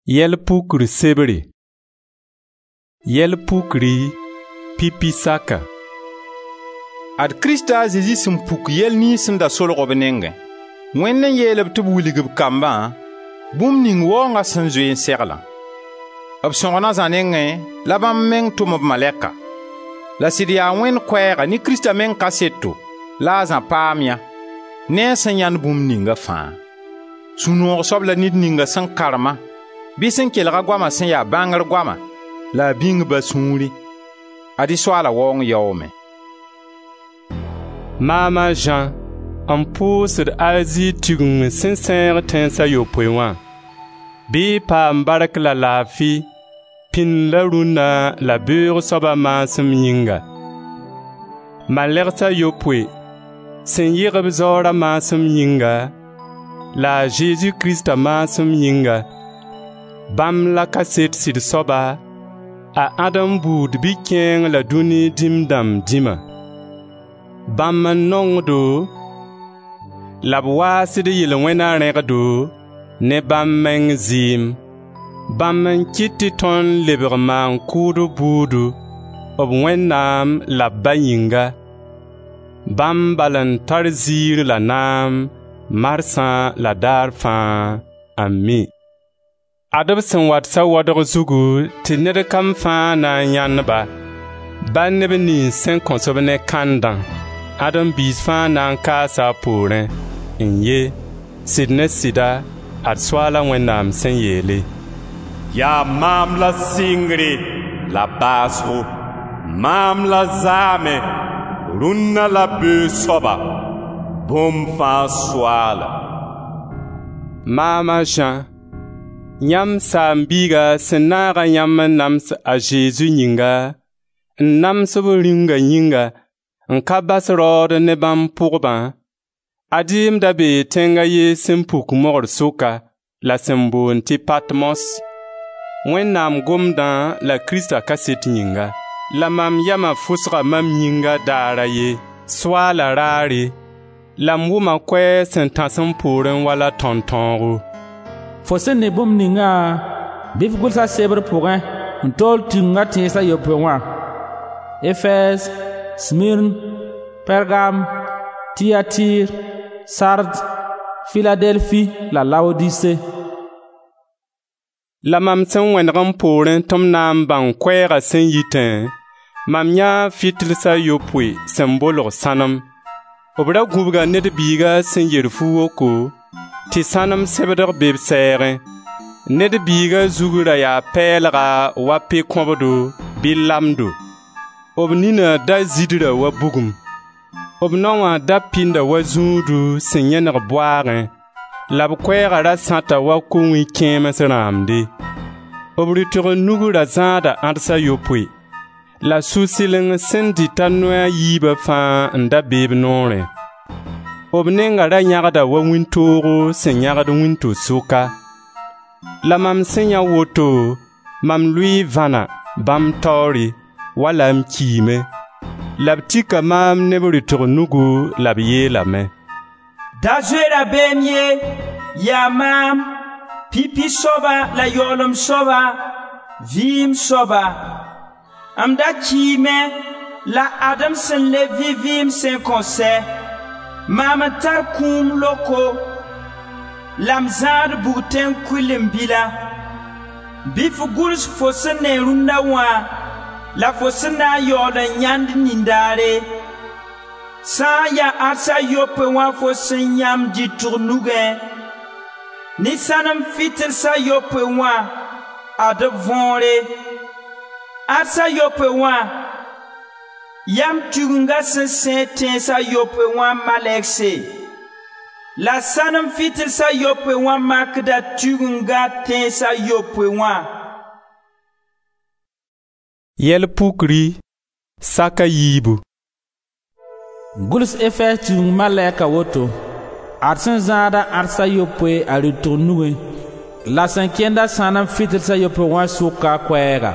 Yel pukri sebri. Yel pukri pipi saka. Ad Krista Jésus sẽn puk yel nins sẽn da solg b nengẽ. Wẽnd n yeelb tɩ b wilg b kambã, bũmb ning waoongã sẽn zoe n seglã. B sõgna zã nengẽ la bãmb meng tʋm b malɛka. La sɩd yaa Wẽnd koɛɛga ne Krista meng kaseto la a zã paam yã, ne a sẽn yãnd bũmb ninga fãa. Sũ-noog soab la ned ninga sẽn karema, bɩ sẽn kelga goamã sẽn yaa bãngr goamã, la a bĩng ba-sũurẽ. Ad-y Soaala waoong yaoome. Maama Jean n pʋʋsd Azi tigeng sẽn sẽeg tẽnsã yopoe wã. Bɩ paam bark la laafɩ, pĩnd la rũnna la beoog soaba maasem yĩnga. Malɛgsã yopoe sẽn yɩgb zaoorã maasem yĩnga, la a Zeezi Krista maasem yĩnga. Bãmb la kaset sɩd soaba, a ãdem buud bɩ kẽeng la dũni dĩm-dãmb dĩma. Bãmb n nongdo, la b waasd yel-wẽna rẽgdo, ne bãmb meng zɩɩm. Bãmb n kɩt tɩ tõnd lebg maan kʋʋd buudu, b Wẽnnaam la b Ba yĩnga. Bãmb bal n tar ziir la naam, marsã la daar fãa. Ami. Ad-b sẽn wat sa-waodg zugu tɩ ned kam fãa na n yãndba, ba neb nins sẽn kõs-b ne kãndã, ãdem-biis fãa na n kaasa a poorẽ, n ye, sɩd ne sɩda, ad Soaala Wẽnnaam sẽn yeele: Yaa maam la sɩngre la baasgo, maam la zaame, rũnna la beoog soaba, bũmb fãa Soaala. Maama Jean, yãmb saam-biiga sẽn naaga yãmb n nams a Zeezi yĩnga, n nams b rĩunga yĩnga, n ka bas raood ne bãmb pʋgbã. Ad-y m da bee tẽnga ye sẽn puk mogr sʋka la sẽn boond tɩ Patmos. Wẽnnaam gomdã la Krista kaset yĩnga, la mam yama fʋsga mam yĩnga daara ye, Soaala raare, la m wʋma koɛɛ sẽn tãs n poorẽ wala tõn-tõogo. Fo sẽn ne bũmb ninga, bɩ f gʋlsa sebr pʋgẽ n tool tigengã tẽnsã yopoe wã: Efɛɛs, Smirn, Pɛrgam, Tiyatɩɩr, Sard, Filadelfi la Laodise. La mam sẽn wẽneg n poorẽ tɩ m na n bãng koɛɛgã sẽn yitẽ, mam yãa fɩtlsã yopoe sẽn bolg sãnem. B ra gũbga ned biiga sẽn yer fu woko, tɩ sãnem sebdg be b sɛɛgẽ. Ned biiga zug ra yaa pɛɛlga wa pe-kõbdo bɩ lamdo. B nina da zidra wa bugum. B naowã da pĩnda wa zũudu sẽn yẽneg boaagẽ, la b koɛɛgã ra sãta wa ko-wĩ kẽems rãamde. B rɩtg nug ra zãada ãdsa yopoe, la sũ-sɩleng sẽn dɩta noɛ yiibã fãa n da beeb noorẽ. B nenga ra yãgda wa wĩntoogo sẽn yãgd wĩnto sʋka. La mam sẽn yã woto, mam lʋɩɩ vãna bãmb taoore, wala m kiime. La b tika maam ne b rɩtg nugu la b yeelame: Da zoeera beem ye, yaa maam, pipi soaba la yaoolem soaba, vɩɩm soaba. M da kiime la adem sẽn le vɩ vɩɩm sẽn kõsɛ. Maam n tar kũum loko, la m zãad bug tẽng kʋɩl-n-bila. Bɩ f gʋls fo sẽn ne rũnnã wã, la fo sẽn na n yaool n yãnd nindaare. Sã n ya ãdsa yopoe wã fo sẽn yãmb dɩtg nugẽ, ne sãnem fɩtlsã yopoe wã, ad b võore. Ãdsa yopoe wã, yam tigenga sẽn sẽn tẽnsã yopoe wã malɛgse, la sãnem fɩtlsã yopoe wã makda tigenga tẽnsã yopoe wã. Yɛl pukri saka yiibu. Gʋls Efɛɛs tigeng malɛka woto: ad sẽn zãada ãdsa yopoe a rɩtg nugẽ, la sẽn kẽnda sãnem fɩtlsã yopoe wã sʋka koɛɛga.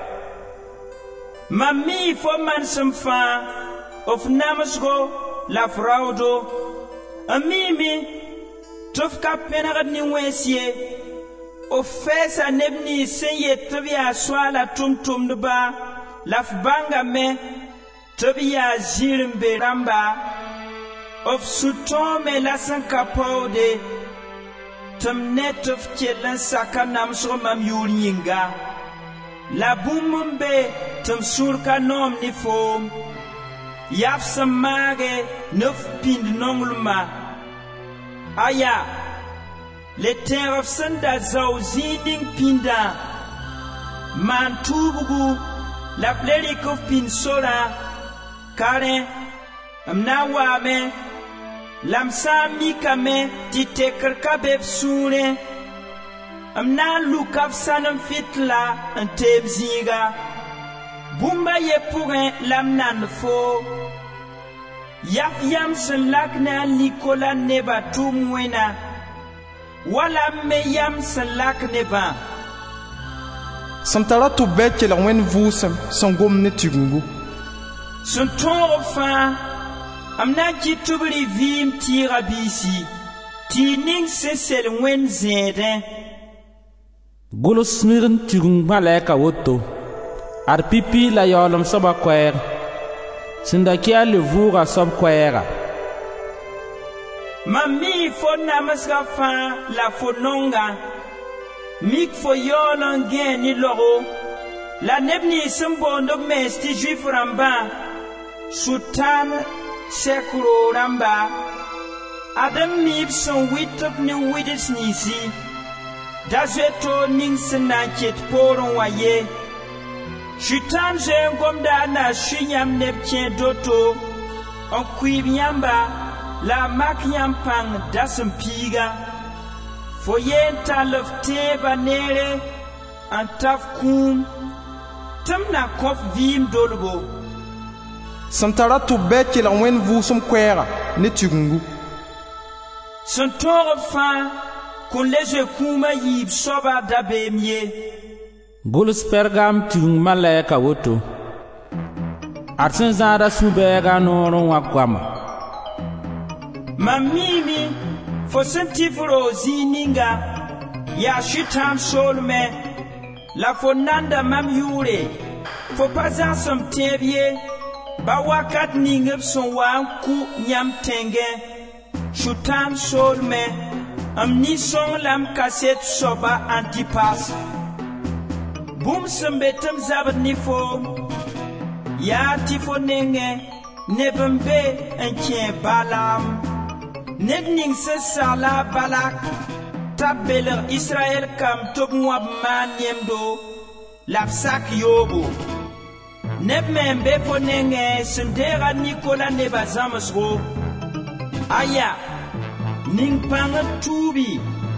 Mam mii fo manesem fãa, f namsgo la f raoodo. M miime tɩ f ka pẽnegd ne wẽns ye, o fɛɛsa neb nins sẽn yet tɩ b yaa soaala tʋm-tʋmdba la f bãngame tɩ b yaa zĩrembe rãmba f sũ-tõome la sẽn ka paoode tɩ m ne tɩ f kell n saka namsg mam yʋʋr yĩnga la bũmb n be tɩ m sũur ka noom ne foom yaa f sẽn maage ne f pĩnd nonglma aya le tẽeg f sẽn da zao zĩig ning pĩndã maan tuubgu la f le rɩk f pĩnd sorã karẽ m na n waame la m sã n mikame tɩ tekr ka be f sũurẽ m na n luka f sãnem fɩtla n teem zĩiga bũmba ye pʋgẽ la m nand foo yaf yam sẽn lak na n liko la neba tʋʋm wẽna wala m me yam sẽn lak nebã sẽn tara tɩ b bɩ kelg wẽnd vʋʋsem sẽn gom ne tigengu sẽn tõog fãa m na n kɩt tɩ b rɩ vɩɩm tɩɩga biisi tɩ y ning sẽn sel wẽnd zẽedẽ gʋls Smirn tigeng malɛka woto ad pipi la yaoolem soaba koɛɛg sẽn da kɩ a le vʋʋga soab koɛɛga mam mii fo namsga fãa la fo nonga mik fo yaool n gẽ ne logo la neb nins sẽn boond b mens tɩ Zuif rãmbã Sʋtãan sɛk-ro rãmba ad n mii b sẽn wɩt b ne wɩds ninsi da zoeto ning sẽn na n ket poorẽ wã ye Sʋtãan zoe n gomda a na sũ yãmb neb kẽ doto n kʋɩɩb yãmba la a mak yãmb pãng dasem piiga fo ye n tall f tẽebã neere n taf kũum tɩ m na kõ f vɩɩm dolgo sẽn tara tɩ b bɩ kelg wẽnd vʋʋsem koɛɛga ne tigengu sẽn tõog b fãa kõn le zoe kũumã yiib soaba dabeem ye gʋls Pɛrgam tigeng malɛka woto ad sẽn zãada sũ-bɛɛga noorẽ wã goama mam miime fo sẽn tɩ f roog zĩig ninga yaa Sʋtãan soolmẽ la fo nanda mam yʋʋre fo pa zãgsem tẽeb ye ba wakat ning b sẽn wa n kʋ yãmb tẽngẽ Sʋtãan soolmẽ m nin-sõng la m kaset soaba Antipas bũmb sẽn be tɩ m zabd ne fo yaa tɩ fo nengẽ neb n be n kẽ Balaam ned ning sẽn sagla a Balak t'a belg Israyɛl kam tɩ b wãb maan yemdo la b sak yoobo neb me n be fo nengẽ sẽn deega Nikola neba zãmsgo aya ning pãng b tuubi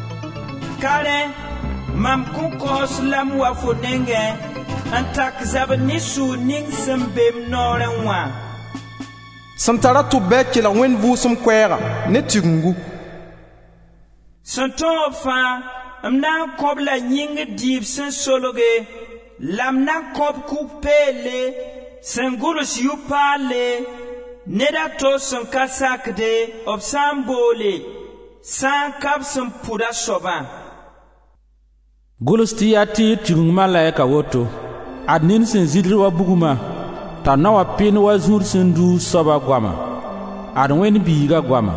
karẽ mam kõn kaoos la m wa fo nengẽ n tak zabd ne sʋʋr ning sẽn bem noorẽ wã sẽn tara tɩ b bɩ kelg wẽnd vʋʋsem koɛɛga ne tigengu sẽn tõog fãa m na n kõb la yĩngr dɩɩb sẽn solge la m na n kõb kug peelle sẽn gʋls yu-paalle ned a to sẽn ka sakde b sã n boole sã n ka b sẽn pʋda soabã gʋls tɩ yaa tɩɩr tigeng malɛka woto ad nin sẽn zɩdr wa bugumã t'a na wa pẽnd wa zũur sẽn duus soaba goama ad wẽnd biiga goama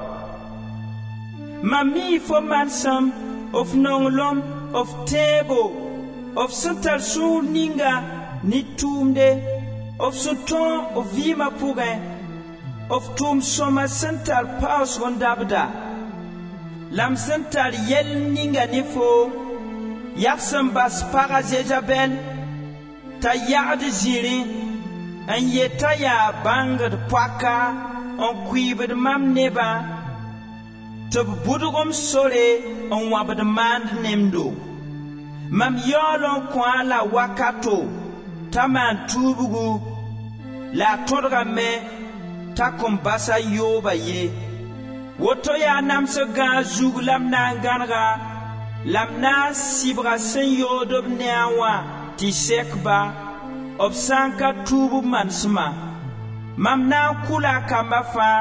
mam mii fo mansem f nonglem f tẽebo f sẽn tar sũur ninga ne tʋʋmde f sẽn tõog f vɩɩmã pʋgẽ f tʋʋm sõma sẽn tar paoosg n dabda la m sẽn tar yɛl ninga ne fo yak sẽn bas paga Zezabɛl t'a yagd zĩrẽ n yeta yaa bãngd poaka n kʋɩɩbd mam nebã tɩ b bʋdg-m sore n wãbd maand nemdo mam yaool n kõ-a la wakato t'a maan tuubgu la a tõdgame t'a kõn basa yooba ye woto yaa namsg gãag zug la m na n gãnega la m na n sɩbga sẽn yood b ne-a wã tɩ sɛkba b sã n ka tuub b manesmã mam na n kʋla a kamba fãa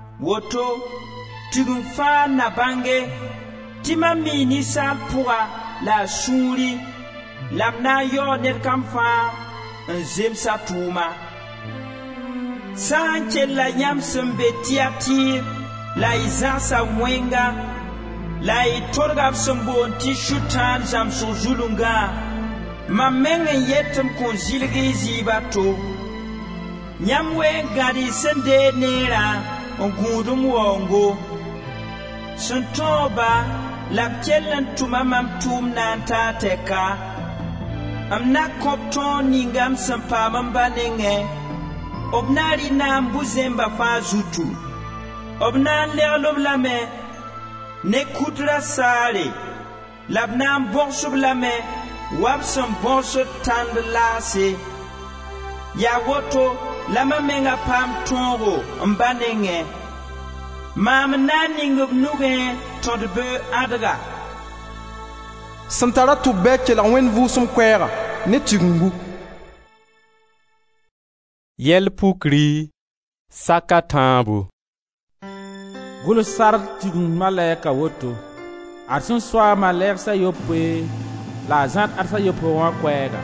woto tigeng fãa na bãnge tɩ mam mii ninsaal pʋga la a sũuri la b na n yaool ned kam fãa n zemsa tʋʋma. Sã n kell la yãmb sẽn be Tiyatɩɩr la y zãgsa wẽnga la y todga b sẽn boond tɩ Sʋtãan zãmsg zulungã, mam meng n yet tɩ m kõn zɩlg y zɩɩba to. Yãmb ween gãd y sẽn deeg neerã n gũudum waoongo. Sẽn tõoba la b kell n tʋma mam tʋʋm na n taa tɛka. M na kõb tõog ninga m sẽn paam n ba nengẽ. B na rɩ naam bu-zẽmba fãa zutu. B na n legl b lame ne kutra saare, la b na n bõgs b lame wa b sẽn bõgsd tãnd laase. Yaa woto la mam menga paam tõogo n ba nengẽ. Maam na n ning b nugẽ tõd-beu ãdga. Sẽn tara tʋb bɩ a kelg Wẽnd Vʋʋsem koɛɛga ne tigengu. Yɛl pukri saka tãabo. Gʋls sar tigeng malɛka woto. Ad sẽn soa malɛgsã yopoe la a zãd adsã yopoe wã koɛɛga.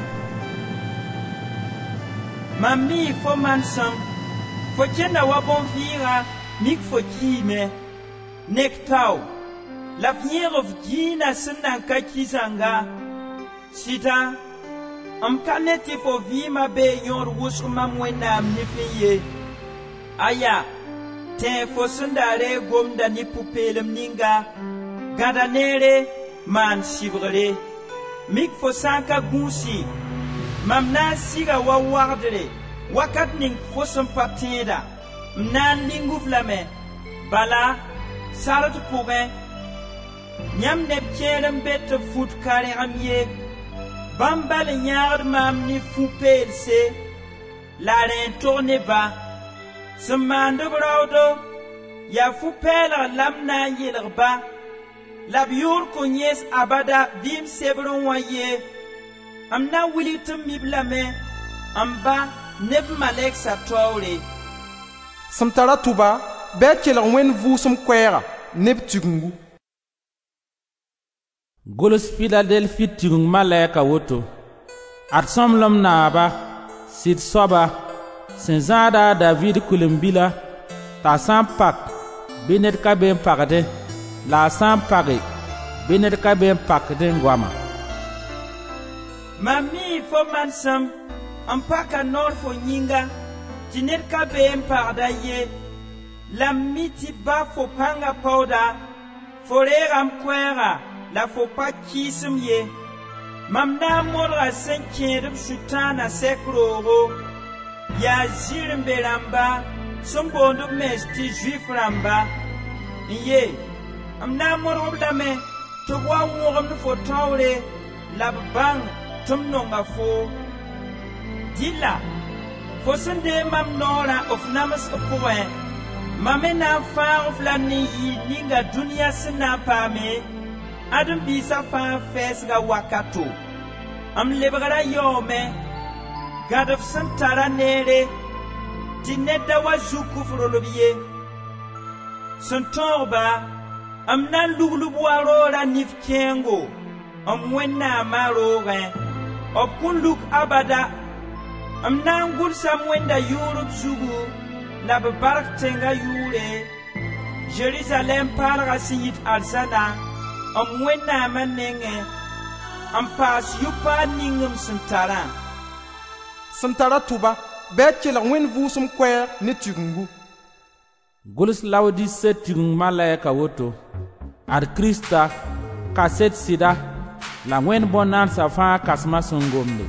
Mam mii fo mansem, fo kẽnda wa bõn-vɩɩga mik fo kiime. Nek tao, la f yẽeg f giinã sẽn nan ka ki zãnga. Sɩda, m ka ne tɩ fo vɩɩmã bee yõod wʋsg mam Wẽnnaam nifẽ ye. Aya, tẽ fo sẽn da reeg gomda ne pu-peelem ninga, gãda neere maan sɩbgre. Mik fo sã n ka gũusi, mam na n siga wa wagdre wakat ning fo sẽn pa tẽeda. M na n ling f lame, bala sard pʋgẽ. Yãmb neb kẽer n be tɩ b fut ka rẽgem ye. Bãmb bal n yãagd maam ne fu-peelse la a rẽ n tog ne ba. Sẽn maand b raoodo, yaa fu-pɛɛlg la m na n yelg ba, la b yʋʋr kõn yẽes abada bɩ m sebr n wã ye. M na n wilg tɩ m mib lame n ba ne b malɛgsa taoore. Sẽn tara tʋba bɩ a kelg Wẽnd Vʋʋsem koɛɛga ne b tigengu. Gʋls Filadelfi tigeng malɛka woto. Ad sõmlem naaba, sɩd soaba, sẽn zãada a David kulen-bila, t'a sã n pak bɩ ned ka be n pagdẽ, la a sã n page bɩ ned ka be n pakdẽ goama. Mam mii fo mansem n paka noor fo yĩnga tɩ ned ka be n pagda ye. La m mi tɩ ba fo pãnga paooda, fo reegam koɛɛga la fo pa kɩɩsem ye. Mam na n modga sẽn kẽed b Sʋtãanã sɛk roogo, yaa zɩrembe rãmba sẽn boond b mens tɩ Zuif rãmba. N ye, m na n modg b lame tɩ b wa wõgemd fo taoore la b bãng tɩ m nonga fo. Dɩlla, fo sẽn dee mam noorã f namsg pʋgẽ, mam me na n fãag f la nin-yɩɩd ninga dũniyã sẽn na n paame, ãdem-biisã fãa fɛɛsga wakato. M lebgra yaoome, gãdf sẽn tara neere, tɩ nedda wa zuk f rolb ye. Sẽn tõogba, m na n luglb wa roora nif kẽengo n Wẽnnaamã roogẽ, b kõn luk abada. M na n gʋlsa m Wẽnda yʋʋrb zugu la b bark tẽnga yʋʋre, Jerusalɛm paalga sẽn yit arzãna, m Wẽnnaamã nengẽ, n paas yʋ-paad ningem sẽn tarã. Sẽn tara tʋba bɩ a kelg Wẽnd Vʋʋsem koɛɛg ne tigengu. Gʋls Laodise tigeng malɛka woto. Ad Krista, kaset sɩda, la Wẽnd bõn-naansã fãa kãsmã sẽn gomde.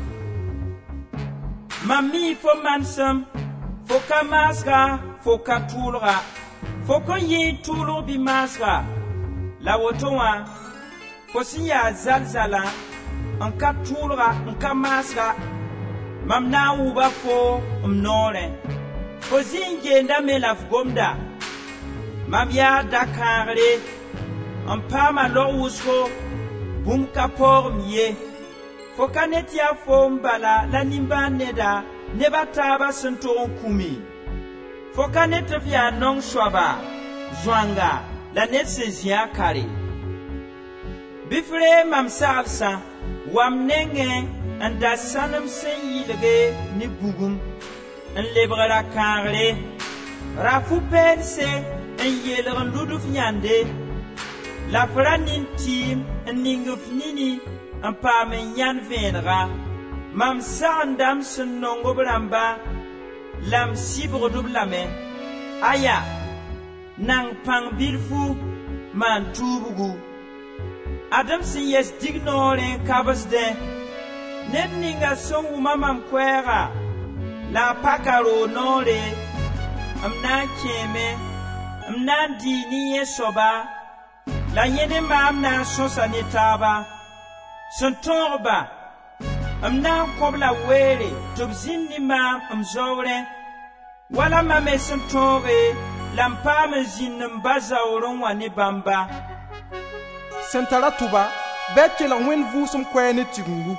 Mam mii fo mansem, fo ka maasga, fo ka tʋʋlga. Fo kõn yɩ tʋʋlg bɩ maasga. La woto wã, fo sẽn yaa zalzala, n ka tʋʋlga, n ka maasga. Mam na n wʋba fo m noorẽ. Fo zɩ n geendame la f gomda. Mam yaa da-kãagre, n paama log wʋsgo, bũmb ka paoogem ye. Fo ka ne tɩ yaa foom bala la nimbãan neda neb a taabã sẽn tog n kũmi. Fo ka ne tɩ f yaa nong soaba, zoanga, la ned sẽn zĩ a kare. bifre mam saglsa wam nenge an da sanam sen yilge ni bugum an lebra kangre rafu pense an yelgan luduf nyande la franin tim an ninguf nini an pamen yan venra mam sandam sen nongo bramba lam sibro dublame aya nang pang bilfu man tubugu adam sin yes dignore kabasde net ninga son mamam kwera la pakaro nore amna keme amna dini yesoba la yene mam na sosa ni taba sontorba amna kobla wele tobzin ni mam amzore wala mame sontore lampame zinnum bazauron wani bamba sentara tuba beke la wen vusum kwene tigungu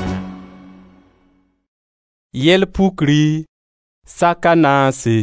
yel pukri sakanasi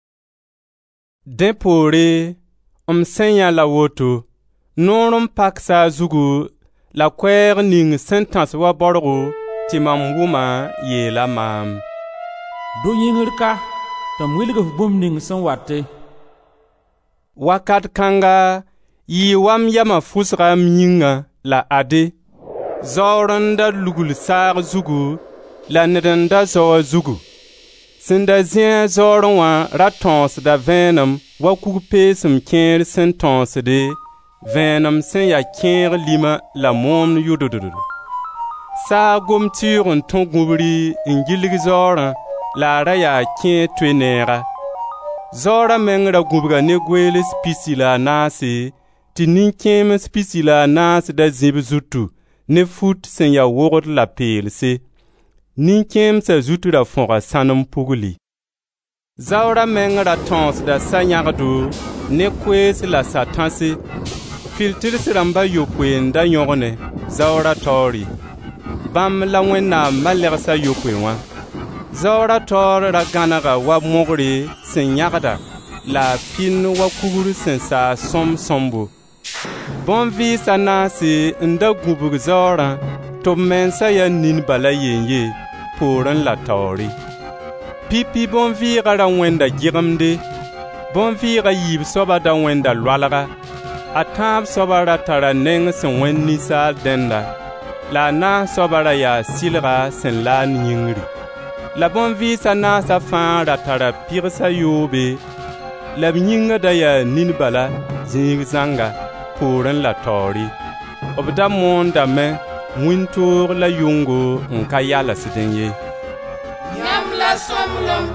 depore senya la woto norum paksa zugu la kwer ning sentence wa borgo timam wuma yela mam do yingirka tam wilga bum ning san watte wakat kanga yi wam yama fusra miyinga la ade zoranda lugul sar zugu la nedanda zo zugu sinda zien zoronwa ratons da venum wa kupesum ker sentons de venum sen ya ker lima la mom yududu sa gom turun tongubri ingilg zoran la raya ken twenera zora mengra gubga ne gwele spisila nasi ti ninkem spisila nasi da zib zutu ne fut sen ya wogod la pelse ninkem sa zutu da fonga sanum puguli zora mengra tons da sanyagdu ne kwes la satansi filtir siramba yokwenda nyogone zora tori bam la wena malersa yokwenwa zora tor ra ganaga wa mogri senyagda la pin wa kuguru sensa sombo bon vi sanasi nda gubug zora to mensa ya nin bala yenye poran la tori pipi bon vi gara wenda gigamde bon vi ga yib soba da wenda lwalaga atab soba ra tara neng sen wenni sa denda la na soba ra ya silga sen la nyingri la bon visa na sa fan ratara pirsa yobe la binyinga da ya ninbala zing zanga puran la tori obda monda me wintur la yungo nka yala sidenye yam la somlom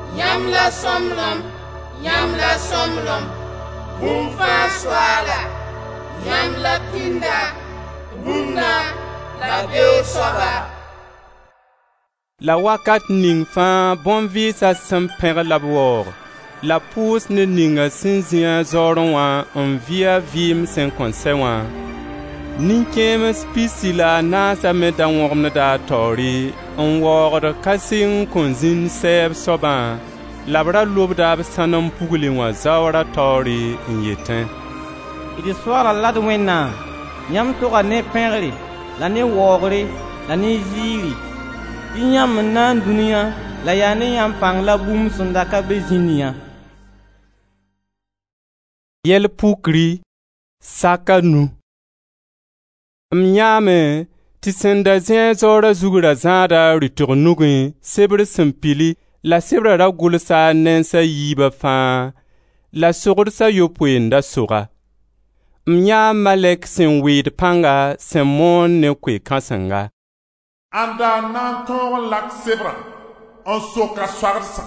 bum fa swala yam la pinda bumna la beo soba la wakat ning fa bon visa semper la bor la pous ne ninga sinzia zoron wa on via vim sen konsewa ninkem spisila na sa me da wormna da tori on word kasin konzin seb soba labra lobda sanam pugulin wa zawra tori yeten idi swara lad wenna nyam to ga ne pengri la ne wogri la ne ziri Yam nan dunia la yane yam pang la bum sunda ka bezinia yel pukri sakanu mnyame ti senda zin zora zugura zada riturnugin sebre simpili la sebra ra gulsa nensa yiba fa la sugursa yopwenda suga mnya malek sin wid panga sen mon ne kwe kasanga anda nan ton lak sebra on soka swarsa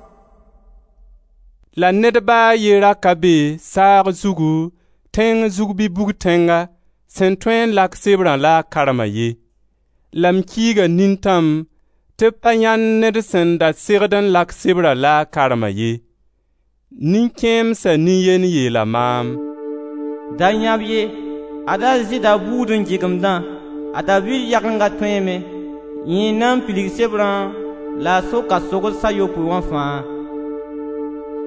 la nedba yera kabe sar zugu teng zugu bi bug tenga sentwen lak sebra la karamaye lam kiga nintam te panyan ned senda sirdan lak sebra la karamaye ninkem sa niyen ye la mam danyabye ada zida budun jigimdan ada bir yakanga tweme yinam pilig sebran la soka sogol sayo puwan fa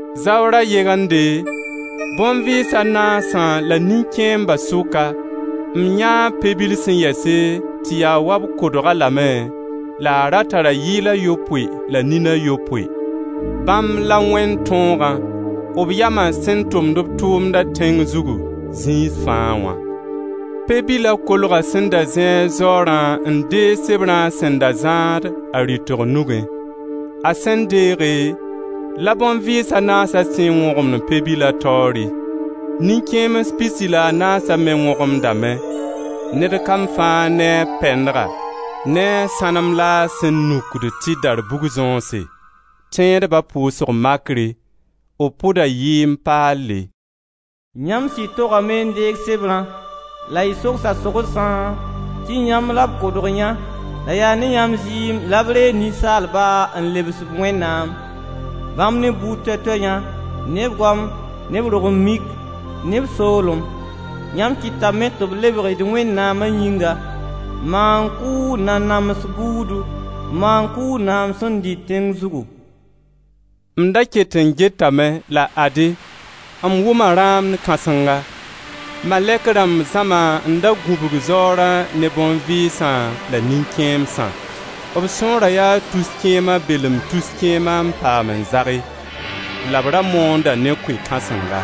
zawra yegande bon vi sana sa la ninkem basuka Mnya pebil sẽn yɛse tɩ yaa wab kodga lame la a ra tara yɩɩla yopoe la nina yopoe. Bãmb la wẽnd tõogã b yamã sẽn tʋmd b tʋʋmda tẽng zugu zĩis fãa wã. Pebila kolga sẽn da zẽ zaoorã n deeg sebrã sẽn da zãad a rɩtg nugẽ. A sẽn deege la bõn-vɩɩsa naasa sẽn wõgemd pebila taoore. Nin-kẽems pisi la a naasa me wõgemdame. Ned kam fãa ne pẽndga ne sãnem la sẽn nukd tɩ dar bug zõose. Tẽedba pʋʋsg makre, o pʋda yɩɩm paalle. Yãmb sɩd togame n deeg sebrã, la y sogsa sogsã tɩ yãmb la b kodg yã, la yaa ne yãmb zɩɩm la b reeg ninsaalba n lebs b Wẽnnaam. Bãmb ne buud toɛ-toɛ yã, neb goam, neb rog-n-mik, neb soolem. Yãmb kɩtame tɩ b lebgd Wẽnnaamã yĩnga, maan-kʋʋ nanams buudu, maan-kʋʋ naam sẽn dɩ tẽng zugu. M da ket n getame la ade, m wʋma rãamd kãsenga. Malɛk rãmb zãma n da gũbg zaoorã ne bõn-vɩɩsã la nin-kẽemsã. B sõora yaa tus-kẽemã belem tus-kẽemã n paam n zage, la b ra moonda ne koe-kãsenga.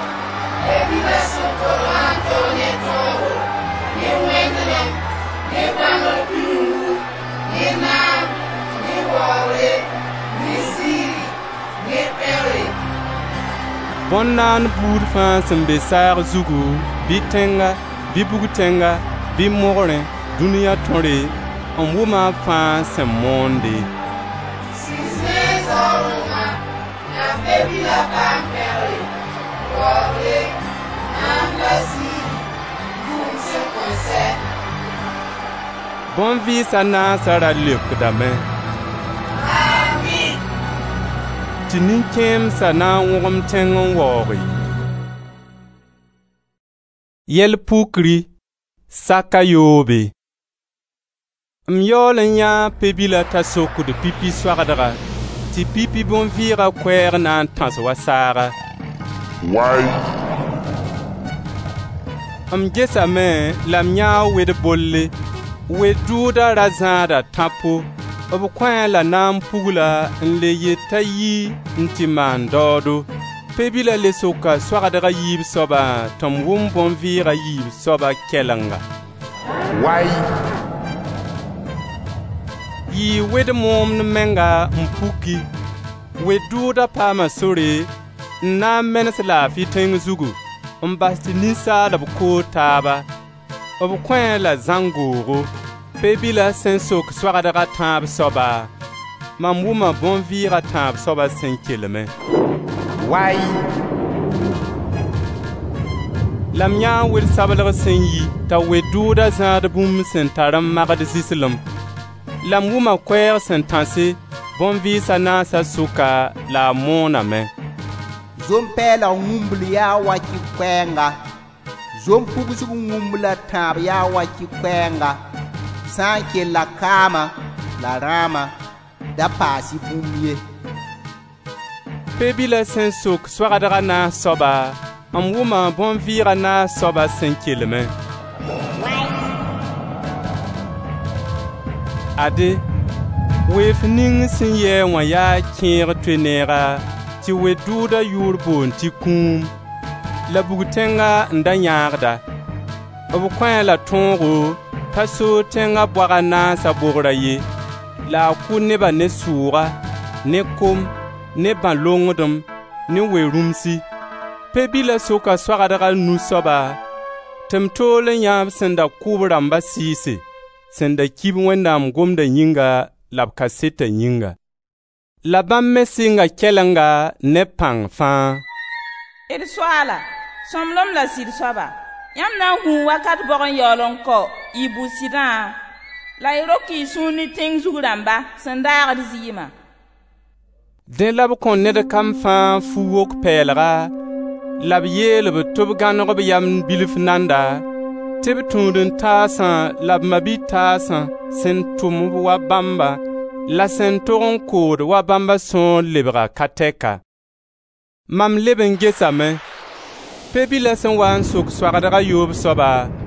Bõn-naan buud fãa sẽn be saag zugu, bɩ tẽnga, bɩ bug-tẽnga, bɩ mogrẽ, dũniyã tõre, n wʋma fãa sẽn moonde. Bõn-vɩɩsa naasa ra leokdame. Tɩ nin-kẽemsã na n wõgem tẽng n waooge. Yɛl pukri, saka yoobe. M yaool n yãa pebila t'a sokd pipi soagdga, tɩ pipi bõn-vɩɩga koɛɛg na n tãs wa saaga. Wai! M gesame la m yãa wed bolle, wed dʋʋda ra zãada tãpo, b kõ la naam pugla n le yeta yi n tɩ maan daoodo. Pebila le soka soagdga yiib soaba tɩ m wʋm bõn-vɩɩga yiib soaba kɛlenga. Wai! Yɩ wed moomd menga n puki, wed dʋʋda paama sore n na n menes laafɩ tẽng zugu n bas tɩ ninsaalb koog taaba. B kõ la zãngoogo. Pebila sẽn sok soagdga tãab soaba, mam wʋma bõn-vɩɩga tãab soaba sẽn kelme. Wai! La m yãa wed sablg sẽn yi t'a wed dʋʋda zãad bũmb sẽn tar n magd zɩslem. La m wʋma koɛɛg sẽn tãse, bõn-vɩɩsa naasa sʋka la a mooname. Zom-pɛɛla wũmbl yaa wa kɩ koɛɛnga, zom-pugsg wũmbla tãab yaa wa kɩ koɛɛnga. Sã n kell la kaama la rãama da paasɩ bũmb ye. Pebila sẽn sok soagdga naas soaba, m wʋma bõn-vɩɩga naas soaba sẽn kelme. Ade, weef ning sẽn yɛɛ wã yaa kẽeg toe-neega, tɩ wed dʋʋda yʋʋr boon tɩ kũum, la bug-tẽnga n da yãagda. B kõ la tõogo t'a soog tẽngã boaga naasa bogra ye, la a kʋ neba ne sʋʋga, ne kom, ne bã-longdem, ne we-rũmsi. Pebila soka soagdga nu soaba, tɩ m tool n yãab sẽn da kʋb rãmba sɩɩse, sẽn da kib Wẽnnaam gomda yĩnga la b kaseta yĩnga. La bãmb me sɩnga kɛlenga ne pãng fãa. D soaala, sõmblem la sɩd soaba, yãmb na n gũu wakat bɔg n yaool n kɔ y bu-sɩdã, la y rok y sũur ne tẽng zug rãmba sẽn daagd zɩɩmã. Dẽ la b kõ ned kam fãa fu-wok pɛɛlga, la b yeel-b tɩ b gãneg b yam bilf nanda, tɩ b tũud n taasã la b mabi-taasã sẽn tʋm b wa bãmba, la sẽn tog n kood wa bãmba sõor lebga ka tɛka. Mam leb n gesame, pebila sẽn wa n sok soagdga yoob soaba,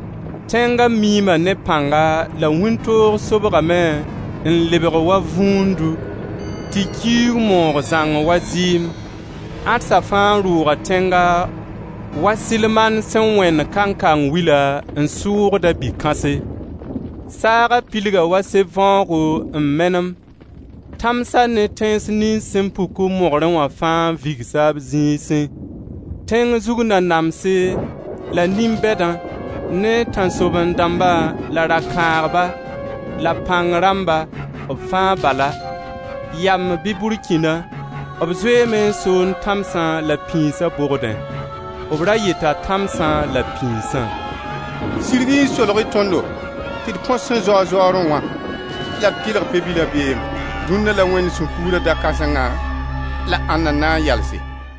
Tẽnga miima ne pãnga la wĩntoog sobgame n lebg wa vũundu tɩ kiig moog zãng wa zɩɩm. Ãdsa fãa rʋʋga tẽnga wa sɩlman sẽn wẽnd kãn-kãng wila n sʋʋgda bi-kãse. Saaga pilga wa se võogo n menem. Tãmsa ne tẽns nins sẽn puku mogrẽ wã fãa vigsa b zĩisẽ. Tẽng zug nanamse la nin-bɛdã ne tãnsoben-dãmba la ra-kãagba la pãng-rãmba b fãa bala. Yam bɩ burkina b zoeeme n soon tãmsã la pĩisã bʋgdẽ. B ra yeta tãmsã la pĩisã. Sirgi n solg-y tõndo tɩ d põs sẽn zoa-zoaarẽ wã la d pɩlg pe-bila beem. Dũnna la Wẽnd sẽn kuura da-kãsengã la ãnna na n yalse.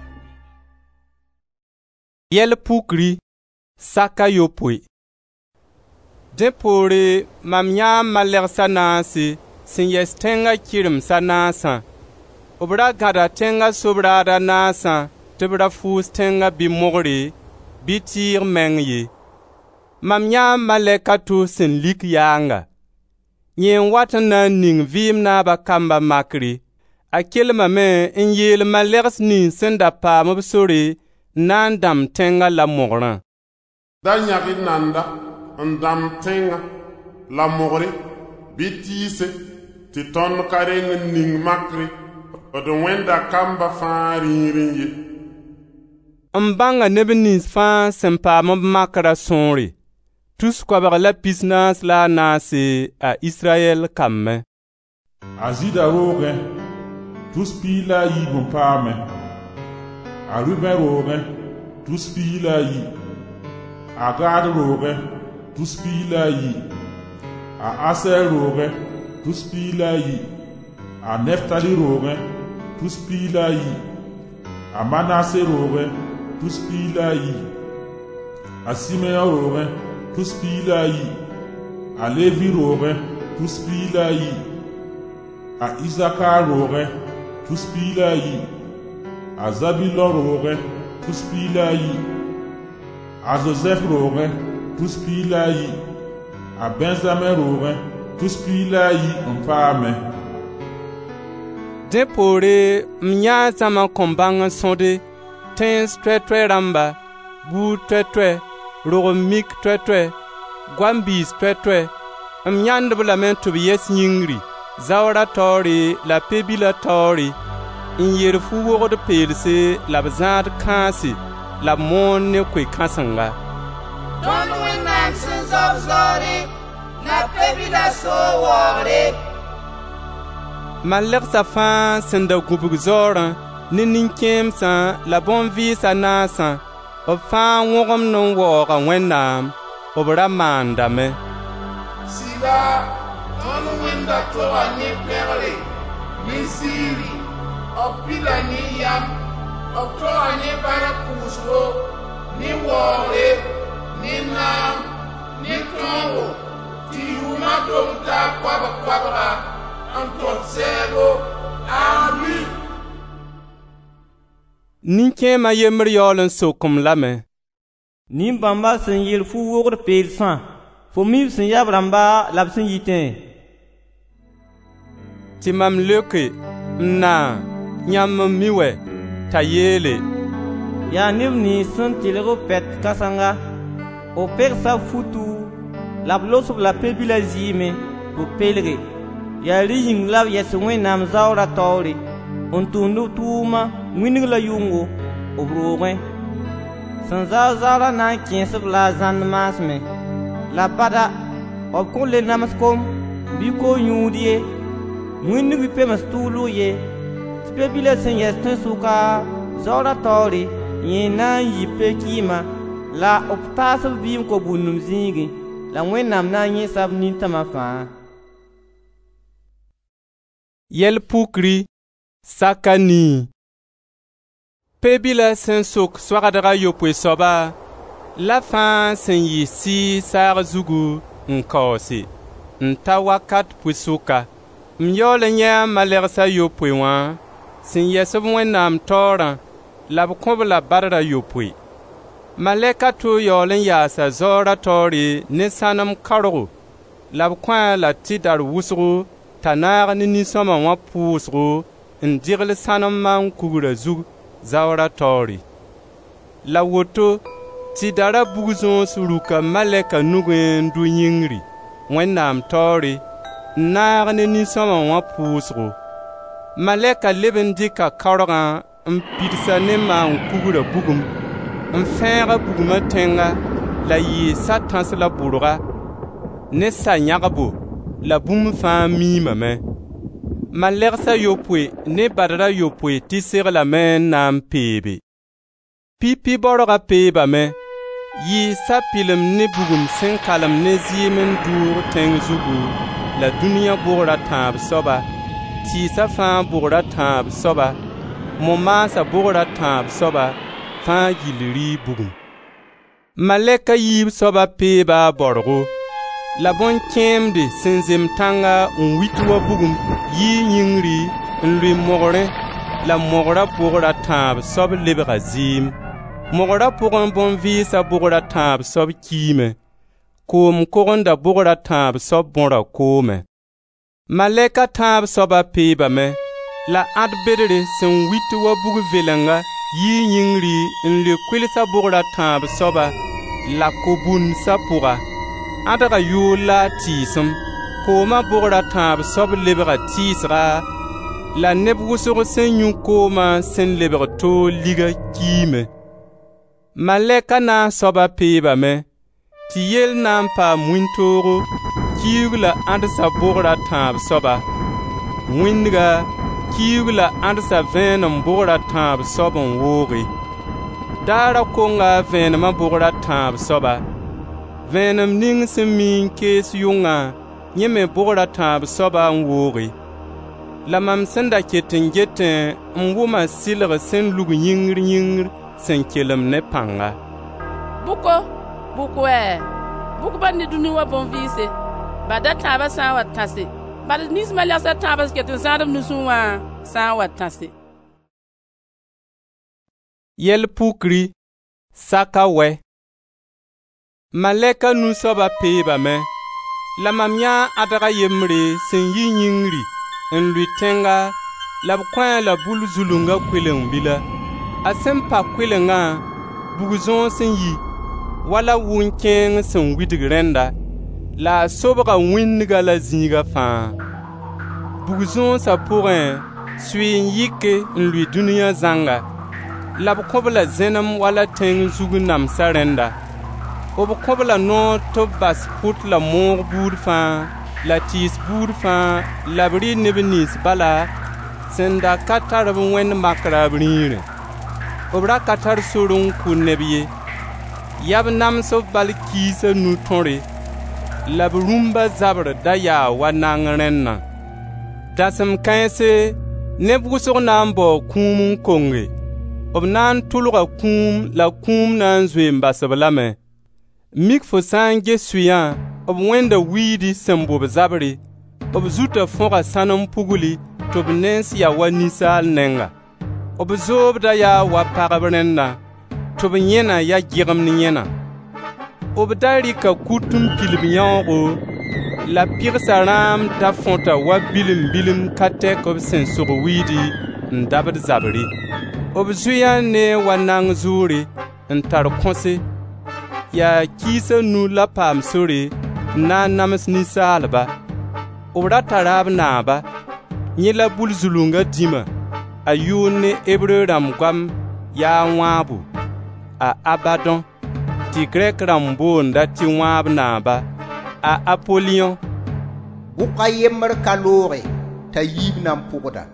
Yɛl pukri saka yopoe. Dẽ poore mam yãa malɛgsa naase sẽn yɛs tẽngã kɩremsa naasã. B ra gãda tẽngã sobraada naasã tɩ b ra fʋʋs tẽngã bɩ-mogre bɩ tɩɩg meng ye. Mam yãa malɛk a to sẽn lik yaanga. Yẽ n wat n na n ning vɩɩm naaba kamba makre. A kelmame n yeel malɛgs nins sẽn da paam b sore na n dãmb tẽngã la mogrã. Da yãg-y nanda n dãmb tẽngã la mogre bɩ tɩɩse tɩ tõnd ka reng n ning makre d wẽnda kamba fãa rĩirẽ ye. N bãnga neb nins fãa sẽn paam b makrã sõore. Tus koabg la pisnaas la a naase a Israyɛl kambẽ. A Zɩɩda roogẽ, tus piig la a yi bõn paame. A Rubẽ roogẽ, tus piig la a yi. A Gaad roogẽ, tus piig la a yi. A Asɛr roogẽ, tus piig la a yi. A Neftali roogẽ, tus piig la a yi. A Manase roogẽ, tus piig la a yi. A Simeon roogẽ, tus piig la a yi. A Levi roogẽ, tus piig la a yi. A Isakar roogẽ, tus piig la a yi. A Zabilon roogẽ, tus piig la a yi. A Joseph roogẽ, tus piig la a yi. A Benjamin roogẽ, tus piig la a yi n paame. Dẽ poore m yãa zãma kõn-bãng n sõde, tẽens toɛ-toɛ rãmba, buud toɛ-toɛ, rog-n-mik toɛ-toɛ, goam-biis toɛ-toɛ. M yãnd-b lame tɩ b yɛs yĩngri, zaoorã taoore la pe-bilã taoore, n yer fu-wogd peelse la b zãad kãase la b moon ne koe-kãsenga. Tõnd Wẽnnaam sẽn zaoog zaoore la pe-bilã soog waoogre. Malɛgsã fãa sẽn da gũbg zaoorã ne nin-kẽemsã la bõn-vɩɩsã naasã, b fãa wõgemd n waooga Wẽnnaam, b ra maandame. Sɩda, tõnd Wẽnda toga ne pɛgre, ne ziiri, b pila ne yam, b toga ne bãra pʋʋsgo, ne waoogre, ne naam, ne tõogo, tɩ yʋʋmã dong taa koabg-koabga n tõd sɛɛbo. Amin. Nin-kẽemã yembr yaool n sokem lame. Nin-bãmba sẽn yel fu-wogd peelsã, fo mi b sẽn yab rãmba la b sẽn yitẽ. Tɩ mam leoke, n na, yãmb n mi wɛ, t'a yeele. Yaa neb nins sẽn tɩlg b pɛt kãsenga, b pegsa futu, la b losb la pe-bilã zɩɩme tɩ b pelge. Yaa rɩ yĩng la b yɛs Wẽnnaam zaoorã taoore, n tʋʋmd b tʋʋmã wĩndg la yʋngo b roogẽ. Sẽn zaoorã na n kẽes-b la a zãnd maasmẽ, la bada b kõn le nams kom bɩ ko-yũud ye, wĩndg bɩ pems tʋʋlg ye, tɩ pe-bilã sẽn yɛs tẽ-sʋka zaoorã taoore yẽ na n yɩ pe-kɩɩmã, la b taas b vɩɩm ko-bũndum zĩigẽ, la Wẽnnaam na n yẽsa b nin-tãmã fãa. Yɛl pukri saka nii. Pe-bilã sẽn sok soagdgã yopoe soaba, la fãa sẽn yɩ sɩɩ saag zugu n kaoose, n ta wakat pʋɩ-sʋka. M yaool n yãa malɛgsã yopoe wã sẽn yɛs b Wẽnnaam taoorã la b kõ-b la badrã yopoe. Maleka to yɔɔlen yaasa zɔɔra tɔɔre ne sãnem kargo, la b kõ la tɩdar wʋsgo t'a naag ne ninsõma wã pʋʋsgo n dɩgl sãnem maan kugra zug zaoora tɔɔre. La woto tɩdara bug zõos ruka malɛka nugẽ n du yĩngri Wẽnnaam tɔɔre n naag ne ninsõma wã pʋʋsgo. Malɛka leb n dɩka kaorgã n pidsa ne maan kugra bugum n fẽega bugumã tẽnga la yɩɩ sa-tãs la bʋrga ne sa-yãgbo la bũmb fãa miimame. Malɛgsa yopoe ne badra yopoe tɩ seglame n na n peebe. Pipi bɔrga peebame, yɩɩ sa-pɩlem ne bugum sẽn kalem ne zɩɩm n dʋʋg tẽng zugu la dũniyã bʋgra tãab soaba, tɩɩsã fãa bʋgra tãab soaba, mo-maasa bʋgra tãab soaba, fãa gill rɩɩ bugum. Malɛka yiib soaba peeba a bɔrgo, la bõn-kẽemde sẽn zem tãnga n wit wa bugum yɩɩ yĩngri n lʋɩ mogre la mogra bʋgra tãab soab lebga zɩɩm. Mogra pʋgẽ bõn-vɩɩsã bʋgra tãab soab kiime, koom kogenda bʋgra tãab soab bõra koome. Malɛka tãab soaba peebame, la ãd-bedre sẽn wit wa bug velenga yɩɩ yĩngri n le kulsa bʋgra tãab soaba la ko-bũn-sã pʋga. Ãdga yʋʋr la a tɩɩsem, koomã bʋgra tãab soab lebga tɩɩsga, la neb wʋsg sẽn yũ koomã sẽn lebg toog liga kiime. Malɛka na soaba peebame, tɩ yell na n paam wĩntoogo kiug la ãdsa bʋgra tãab soaba. Wĩndga kiug la ãdsa vẽenem bʋgra tãab soab n wooge. Daara konga vẽenemã bʋgra tãab soaba. Vẽenem ning sẽn miin kees yʋngã yẽ me bʋgra tãab soaba n wooge. La mam sẽn da ket n getẽ n wʋma sɩlg sẽn lug yĩngr sẽn kelem ne pãnga. Buko buk ba ne dũni wa bõn-vɩɩse, ba da tãabã sã n wa tãse, bal nins malɛgsã tãabã ket n zãadem nusẽ wã sã n wa tãse. Yɛl pukri, saka wɛ. Malɛka nu soaba peebame, la mam yãa ãdga yembre sẽn yi yĩngri n lʋɩ tẽnga la b kõ la bul zulunga kweleng bila. A sẽn pa kwelengã, bug zõos n yi, wala wʋn-kẽeng sẽn widg rẽnda, la a sobga wĩndga la zĩiga fãa. Bug zõosã pʋgẽ, sũy n yɩke n lʋɩ dũniyã zãnga, la b kõb la zẽnem wala tẽng zug namsa rẽnda. B kõb la noor tɩ b bas pʋt la moog buud fãa, la tɩɩs buud fãa, la b rɩ neb nins bala sẽn da ka tar b wẽnd makra b rĩirẽ. B ra ka tar sor n kʋ neb ye. Yab nams b bal kiisã nu tõre, la b rũmba zabr da yaa wa nang rẽnnã. Dasem kãense, neb wʋsg na n bao kũum n konge. B na n tʋlga kũum la kũum na n zoe n basb lame. Mik fo sã n ges sũyã, b wẽnda wiidi sẽn bob zabre, b zuta fõga sãnem pugli tɩ b nens ya wa ninsaal nenga. B zoobda yaa wa pagb rẽnda, tɩ b yẽna ya gɩgemd yẽna. B da rɩka kut n pilb yãoogo, la pɩgsa rãam da fõta wa bilem ka tɛk b sẽn sog wiidi n dabd zabre. B zoyã ne wa nang zoore n tar kõse, yaa kiisã nu la paam sore n na n nams ninsaalba. B ra tara b naaba, yẽ la bul zulunga dĩma, a yʋʋr ne hebreu rãmb goam yaa wãabo, a Abadon, tɩ grɛk rãmb boonda tɩ wãab naaba, a Apoliyon. Buka yembr ka looge t'a yiib nan pʋgda.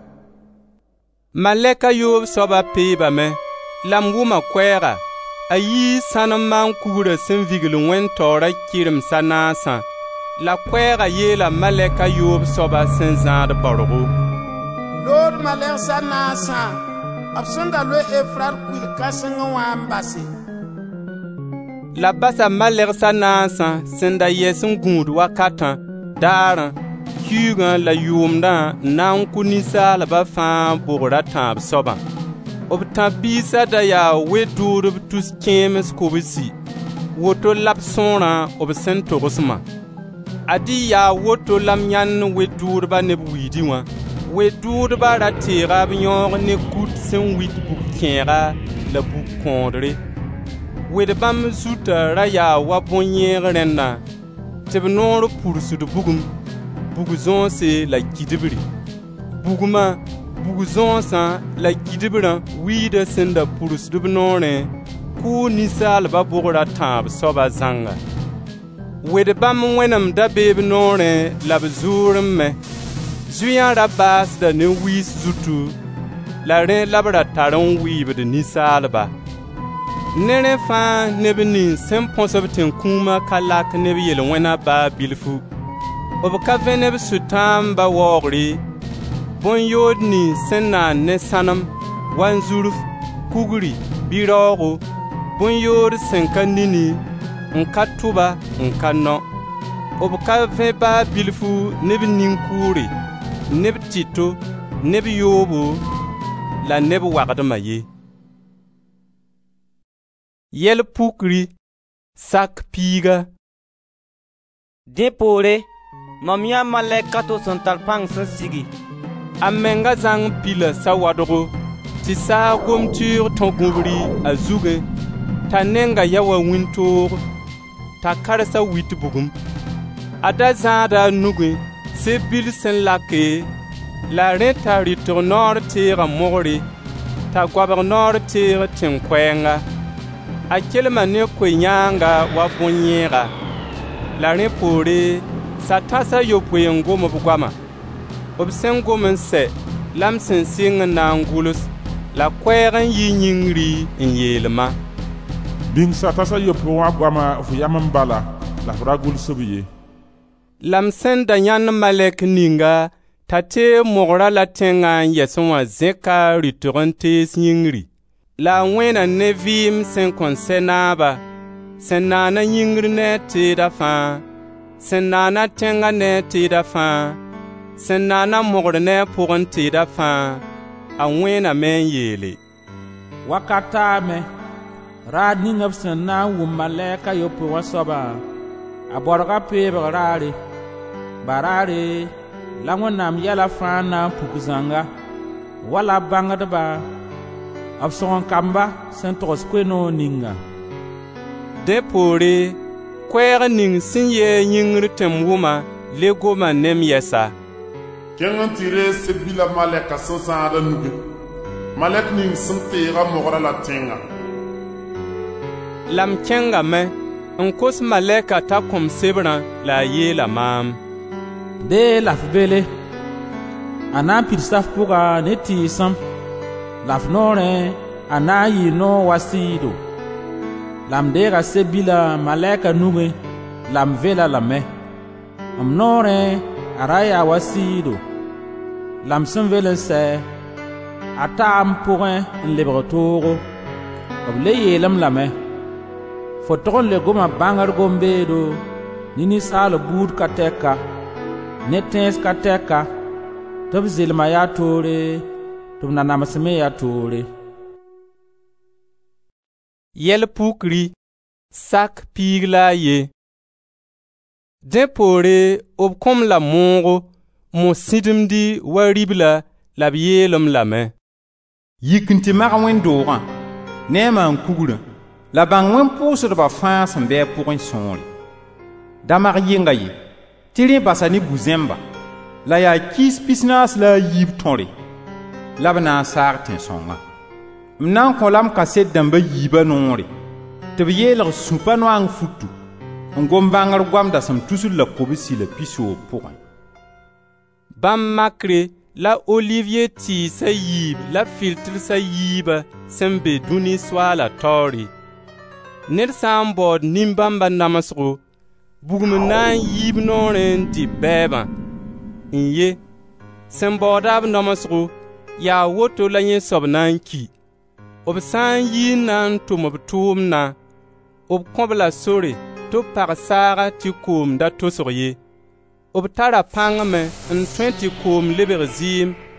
Malɛka yoob soaba peebame, la m wʋma koɛɛga, a yɩɩ sãnem maan kugrã sẽn vigl wẽn taoorã kɩremsã naasã, la koɛɛga yeela malɛka yoob soaba sẽn zãad bɔrgo. Lood malɛgsã naasã, b sẽn da loe Efrat kuil kãseng wã n base. La basa malɛgsã naasã sẽn da yɛs n gũud wakatã, daarã, kiugã la yʋʋmdã n na n kʋ ninsaalbã fãa bʋgra tãab soabã. b tãb-biisã da yaa we-doodb tus kẽems kobsi woto la b sõorã b sẽn togsmã. Adi yaa woto lam yãnd we-doodbã ne b wiidi wã. We-doodbã ra teega b yõog ne kut sẽn wit bug kẽega la bug kõodre. Wed bãmb zuta ra yaa wa bõn-yẽeg rẽnna tɩ b noor pursd bugum, bug zõose la kidbri. Bugumã, bug zõosã la kidbrã wiidã sẽn da pursd b noorẽ kʋʋ ninsaalbã bogra tãab soaba zãnga. Wed bãmb wẽnem da bee b noorẽ la b zuurẽ. Zu-yã ra baasda ne wiis zutu la rẽ la b ra tar n wɩɩbd ninsaalba. Ne rẽ fãa neb nins sẽn põsb tẽn-kũumã ka lak neb yel-wẽna baa bilfu. B ka vẽ neb sʋtãamba waoogre, bõn-yood nins sẽn naan ne sãnem, wanzurf, kugri, bi-raoogo, bõn-yood sẽn ka nini, n ka tʋba, n ka nõ. B ka vẽ baa bilfu neb nin-kʋʋre, neb tɩto, neb yoobo, la neb wagdmã ye. Yɛl pukri, sak piiga. Dẽ poore, mam yã malɛk ka to sẽn tar pãng sẽn sigi. A menga zãng pila sa wadgo, tɩ saa gom-tɩʋʋg tõ-gũbri a zugẽ, t'a nenga ya wa wĩntoog, t'a karsa wit bugum. A da zãada a nugẽ, se-bil sẽn lake, la rẽ t'a rɩtg noor teegã mogre, t'a goabg noor teeg tẽn-koɛɛnga. A kelma ne koe-yãanga wa bõn-yẽega. La rẽ poore, sa tãsa yopoe n gom b goama. B sẽn gom n sɛ, la m sẽn sɩng n na n gʋls, la koɛɛg n yɩ yĩngri n yeelma: Bĩng sa tãsa yopoe wã goama f yam n bala, la f ra gʋlsb ye. La m sẽn da yãnd malɛk ninga, t'a tee mogra la tẽngã n yɛs wã zẽka rɩtg n tees yĩngri. La a wẽna ne vɩɩm sẽn kõn sɛ naaba, sẽn naana yĩngr ne a teeda fãa, sẽn naana tẽngã ne a teeda fãa, sẽn naana mogr ne a pʋgẽ teeda fãa. A wẽname n yeele: Wakat taame, raad ning b sẽn na n wʋm malɛka yopoe wã soaba, a bɔrga peebg raare. Baraare, la Wẽnnaam yɛla fãa na n puk zãnga, wala bãngdba, b sõgen-kamba sẽn togs koe-noog ninga. Dẽ poore, koɛɛg ning sẽn yɛɛ yĩngr tẽm wʋma le goma nem yɛsa. Kẽng n tɩ rees se-bila malɛka sẽn zãada nuge, malɛk ning sẽn teega mogra la tẽngã. La m kẽngame n kos malɛka t'a kõm sebrã la a yeela maam: Dee la f bele, a na n pidsa f pʋga ne tɩɩsem, la f noorẽ a na n yɩ noog wa sɩɩdo. La m deega se-bila malɛka nugẽ, la m vela lame. M noorẽ a ra yaa wa sɩɩdo. La m sẽn vel n sɛ, a taa m pʋgẽ n lebg toogo. B le yeelem lame: Fo tog n le goma bãngr gom-beedo, ne ninsaal buud ka tɛka, ne tẽes ka tɛka, tɩ b zelma yaa toore, tɩ b na namsme yaa toore. Yɛl pukri, sak piig la a ye. Dẽ poore, b kõm la moogo, mo sĩdemdi wa ribla la b yeelem lame: Yik n tɩ mag wẽn-doogã, ne a maan kugrã, la bãng wẽn-pʋʋsdbã fãa sẽn bɩ a pʋgẽ sõore. Da mag yɩnga ye, tɩ rẽ basa ne bu-zẽmba, la yaa kiis pisnaas la a yiib tõre, la b na n saag tẽn-sõnga. M na n kõ la m kaset dãmbã yiibã noore, tɩ b yeelg sũpa noang futu, n gom bãngr goamda sẽn tusd la kobsi la pisoob pʋgẽ. Bãmb makre la olivier tɩɩsã yiib la filtrsã yiibã sẽn be dũni soaala taoore. Ned sã n baood nin-bãmbã namsgo, bugum na n yiib noorẽ n dɩ bɛɛbã. N ye, sẽn baooda b namsgo, yaa woto la yẽ soab na n ki. B sã n yi n na n tʋm b tʋʋmdã, b kõ-b la sore tɩ b pag saaga tɩ koom da tosg ye. B tara pãngme n tõe tɩ koom lebg zɩɩm,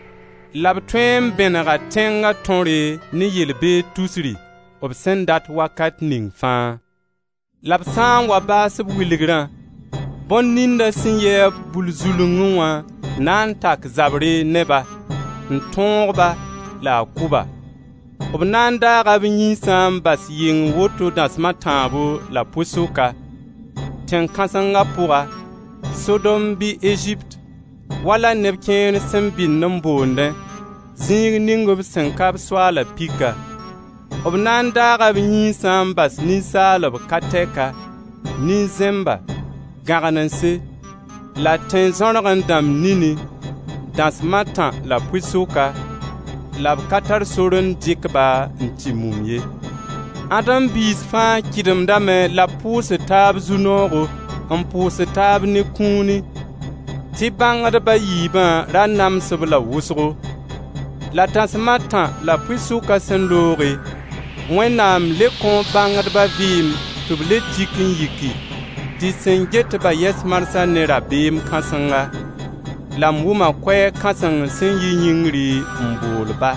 la b tõe n bẽnega tẽngã tõre ne yel-bee tusri b sẽn dat wakat ning fãa. La b sã n wa baas b wilgrã, bõn-ninda sẽn yɛ bul-zulungẽ wã na n tak zabre neba, n tõog-ba la a kʋba. B na n daaga b yĩnsã n bas yɩng woto dãsmã tãabo la pʋɩ-soka, tẽn-kãsengã pʋga, Sodom bɩ Ezipt, wala neb kẽer sẽn bɩnd n boondẽ, zĩig ning b sẽn ka b soaala pika. B na n daaga b yĩnsã n bas ninsaalb ka tɛka, nin-zẽmba, gãgenense, la tẽ-zõrg n dãmb nini, dãsmã tã la pʋɩ-soka, la b ka tar sor n dɩk-ba n tɩ mum ye. Ãdem-biis fãa kɩdemdame la pʋʋs taab zu-noogo n pʋʋs taab ne kũuni, tɩ bãngdbã yiibã ra namsb la wʋsgo. La dãsmã tã la pʋɩ-soka sẽn looge, Wẽnnaam le kõ bãngdbã vɩɩm tɩ b le tik n yiki, tɩ sẽn get-ba yɛs marsã ne rabeem kãsenga, la m wʋma koɛɛ kãseng sẽn yɩ yĩngri n bool-ba.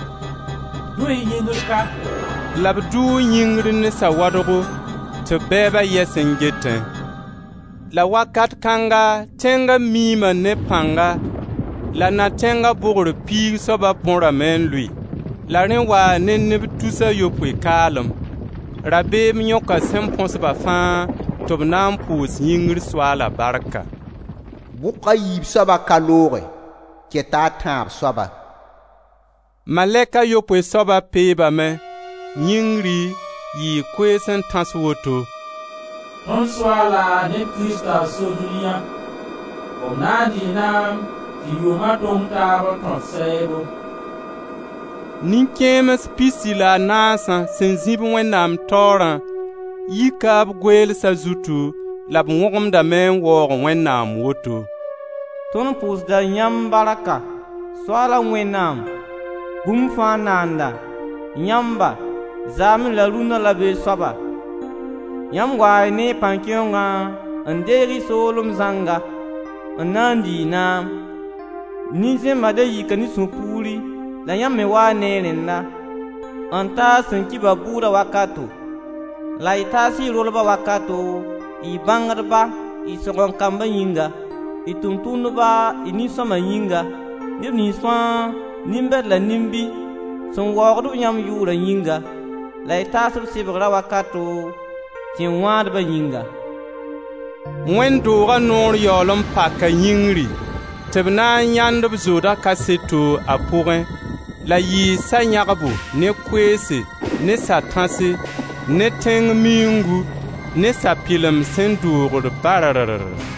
La b dʋʋ yĩngr ne sawadgo tɩ bɛɛbã yɛs n getẽ. La wakat kãnga tẽngã miimã ne pãnga, la na-tẽngã bʋgr piig soaba põrame n lʋɩ, la rẽ waa ne neb tusa yopoe kaalem. Rabeem yõka sẽn põsba fãa tɩ b na n pʋʋs yĩngr soaala barka. Bʋka yiib soaba ka looge, keta a tãab soaba. Malɛka yopoe soaba peebame, yĩngri yɩɩ koees n tãs woto. Tõnd soaala ne Kiristã so dũniyã, b na n dɩɩnaam tɩ yʋʋmã tʋʋm taab tõs sɛɛbo. Nin-kẽems pisi la a naasã sẽn zĩb Wẽnnaam taoorã yika b goeelsã zutu, la b wõgemdame n waoog Wẽnnaam woto. Tõnd pʋʋsda yãmb barka, soala Wẽnnaam, bũmb fãa naanda, yãmba, zaame la rũnã la bee soaba. Yãmb waay ne pãn-kẽongã n deeg-y soolem zãnga, n na n dɩɩnaam. Nin-zẽmbã da yika ne sũ-puuri, la yãmb me waa ne rẽnda, n taa sẽn kiba buudã wakato, la y taas-y rolbã wakato, y bãngdba, y sõgen-kambã yĩnga, y tʋmtʋmdbã y nin-sõma yĩnga, neb nins fãa nin-bɛd la nin-bi sẽn waoogd b yãmb yʋʋrã yĩnga, la y taas b sebgrã wakato tẽ-wãadbã yĩnga. Wẽnd-doogã noor yaool n paka yĩngri, tɩ b na n yãnd b zoda kaseto a pʋgẽ, la yɩɩ sa-yãgbo ne koeese ne sa-tãse ne tẽng miingu ne sa-pɩlem sẽn doogd barr.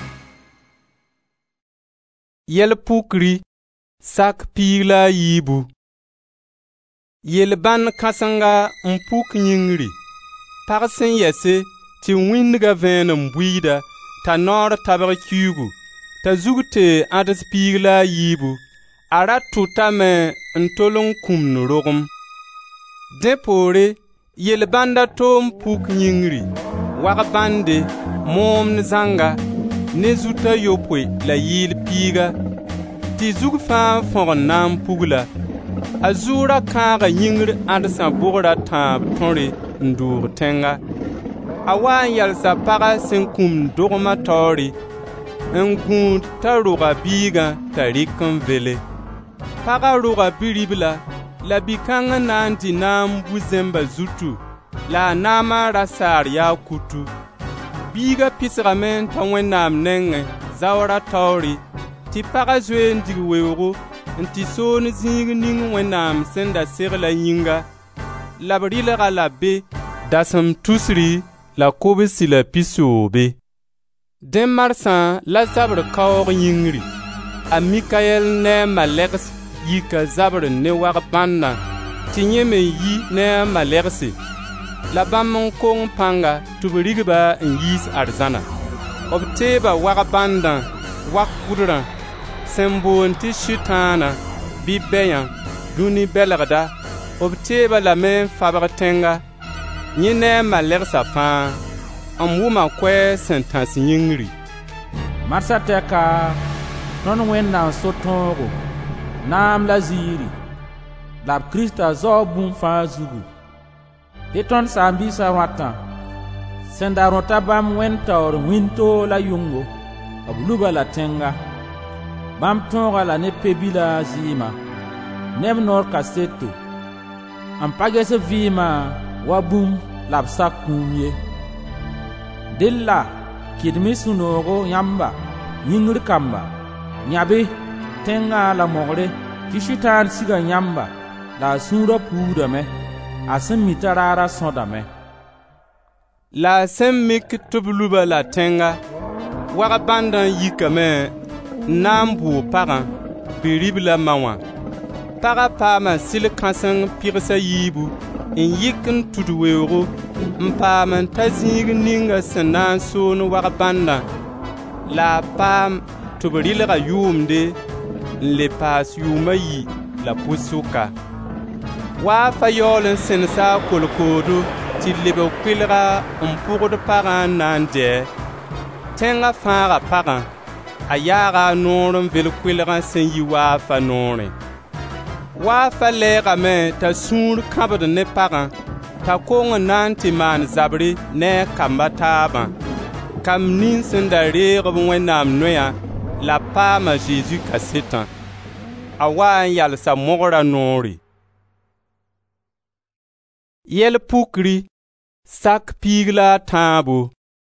Yɛl-pʋkri, sak piig la a yiibu. Yel-bãnd kãsenga n pʋk yĩngri, pag sẽn yɛse tɩ wĩndgã vẽenem buiida t'a naoor tabg kiugu, t'a zug tɩ ãds piig la a yiibu, a ra tʋtame n tol n kũmn rogem. Dẽ poore, yel-bãnda tom pʋk yĩngri, wag bãnde, moomd zãnga, ne zuta yopoe la yɩɩl piiga, tɩ zug fãa fõg n na n pugla. A zuurã kãaga yĩngr ãdsã bʋgrã tãab tõre n doog tẽnga. A waa n yalsa pagã sẽn kũmn dogmã taoore, n gũud t'a roga biigã t'a rɩk n vele. Pagã roga bi-ribla, la bi-kãng n na n dɩ naam bu-zẽmba zutu, la a naamã ra saar yaa kutu. Biigã pɩsgame n ta Wẽnnaam nengẽ zaoorã taoore, tɩ pagã zoe n dig weoogo n tɩ soon zĩig ning Wẽnnaam sẽn da segla yĩnga, la b rɩlga la be dasem tusri la kobsi la pisoobe. Dẽ marsã la zabr kaoog yĩngri, a Mikayɛl ne a malɛgs yika zabr ne wag bãndã, tɩ yẽ me yi ne a malɛgse, la bãmb n kong pãnga tɩ b rigba n yiis arzãna. B teeba wag bãndã, wag kudrã, sẽn boond tɩ Sɩtãana bɩ bɛyã, dũni bɛlgda, b teeba lame n fabg tẽnga, yẽ ne a malɛgsã fãa, n wʋma koɛɛ sẽn tãs yĩngri. Marsã tɛka, tõnd Wẽnnaam so-tõogo, naam la ziiri, la b Krista zao bũmb fãa zugu. Tɩ tõnd saam-biisã wãtã sẽn da rõta bãmb wẽnd taoor wĩntoog la yʋngo, b luba la tẽnga. Bãmb tõoga la ne pe-bila zɩɩma neb noor kaseto n pa ges vɩɩmã wa bũmb la b sak kũum ye. Della kɩdme sũ-noogo yãmba yĩngr kamba yãbe tẽngã la mogre tɩ Sɩtaan siga yãmba la a sũurã puudame, a sẽn mi t'a raara sõdame. La a sẽn mik tɩ b luba la tẽnga, wag bãndã yikame n na n bʋʋ pagã bi-rib la ma wã. Pagã paama sɩl-kãseng pɩgsa yiibu n yik n tud weoogo n paam n ta zĩig ninga sẽn na n soon wag bãndã, la a paam tɩ b rɩlga yʋʋmde n le paas yʋʋmã yi la pʋ-sʋka. Waa fa yaool n sẽnsa a kolkoodo tɩ leb kʋɩlga n pʋgd pagã n na n dɛ. Tẽngã fãaga pagã, a yaaga a noor n vel kʋɩlgã sẽn yi waafa noorẽ. Waafa lɛɛgame t'a sũur kãbd ne pagã, t'a kong n na n tɩ maan zabre ne a kamba taabã. Kamb nin sẽn da reegb Wẽnnaam noyã la paama Zeezi kasetã. A waa n yalsa mogra noore. Yɛl pukri, sak piig la a tãabo.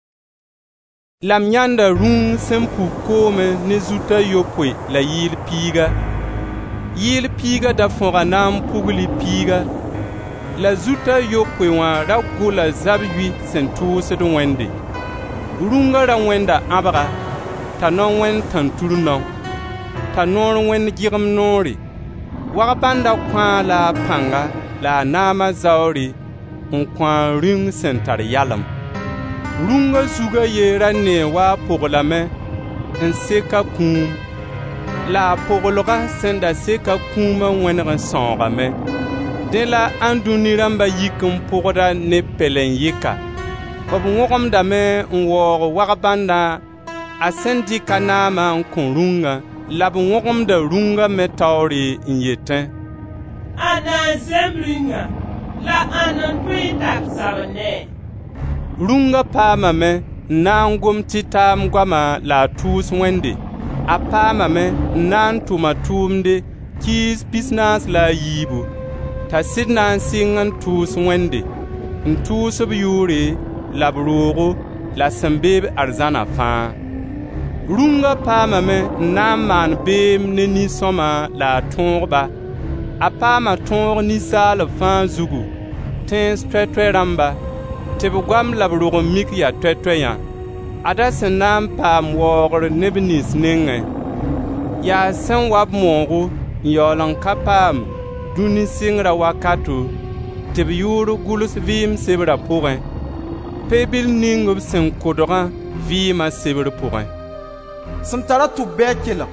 La m yãnda rũung sẽn puk koome ne zuta yopoe la yɩɩl piiga. Yɩɩl piiga da fõga na n pugli piiga. La zuta yopoe wã ra gola zab-yʋɩ sẽn tʋʋsd wẽnde. Rũngã ra wẽnda ãbga, t'a nao wẽnd tãn-tur nao, t'a noor wẽnd gɩgem noore. Wag bãnda kõ-a la a pãnga la a naamã zaoore n kõ-a rĩung sẽn tar yalem. Rũngã zugã yeera ne waa poglame n seka kũum, la a poglga sẽn da seka kũumã wẽneg n sãoogame. Dẽ la ãn-dũni rãmba yik n pʋgda ne pɛlen-yɩka. B wõgemdame n waoog wag bãndã a sẽn dɩka naamã n kõ rũngã, la b wõgemda rũngã me taoore n yetẽ: a na n zem rĩngã la ãn n tõe n tak zabne. Rũngã paamame n na n gom tɩ taam goamã la a tʋʋs wẽnde. A paamame n na n tʋma tʋʋmde kiis pisnaas la a yiibu, t'a sɩd na n sɩng n tʋʋs wẽnde, n tʋʋs b yʋʋre la b roogo la sẽn beeb arzãna fãa. Rũngã paamame n na n maan beem ne nin-sõma la a tõogba. A paama tõog ninsaalb fãa zugu, tẽes toɛ-toɛ rãmba, tɩ b goam la b rog n mik ya toɛ-toɛyã. A da sẽn na n paam waoogr ne b nins nengẽ. Yaa sẽn wa b moogo n yaool n ka paam dũni sɩngrã wakato tɩ b yʋʋr gʋls vɩɩm sebrã pʋgẽ. Pe-bil ning b sẽn kʋdgã vɩɩmã sebr pʋgẽ. Sẽn tara tʋb bɩ a kelg.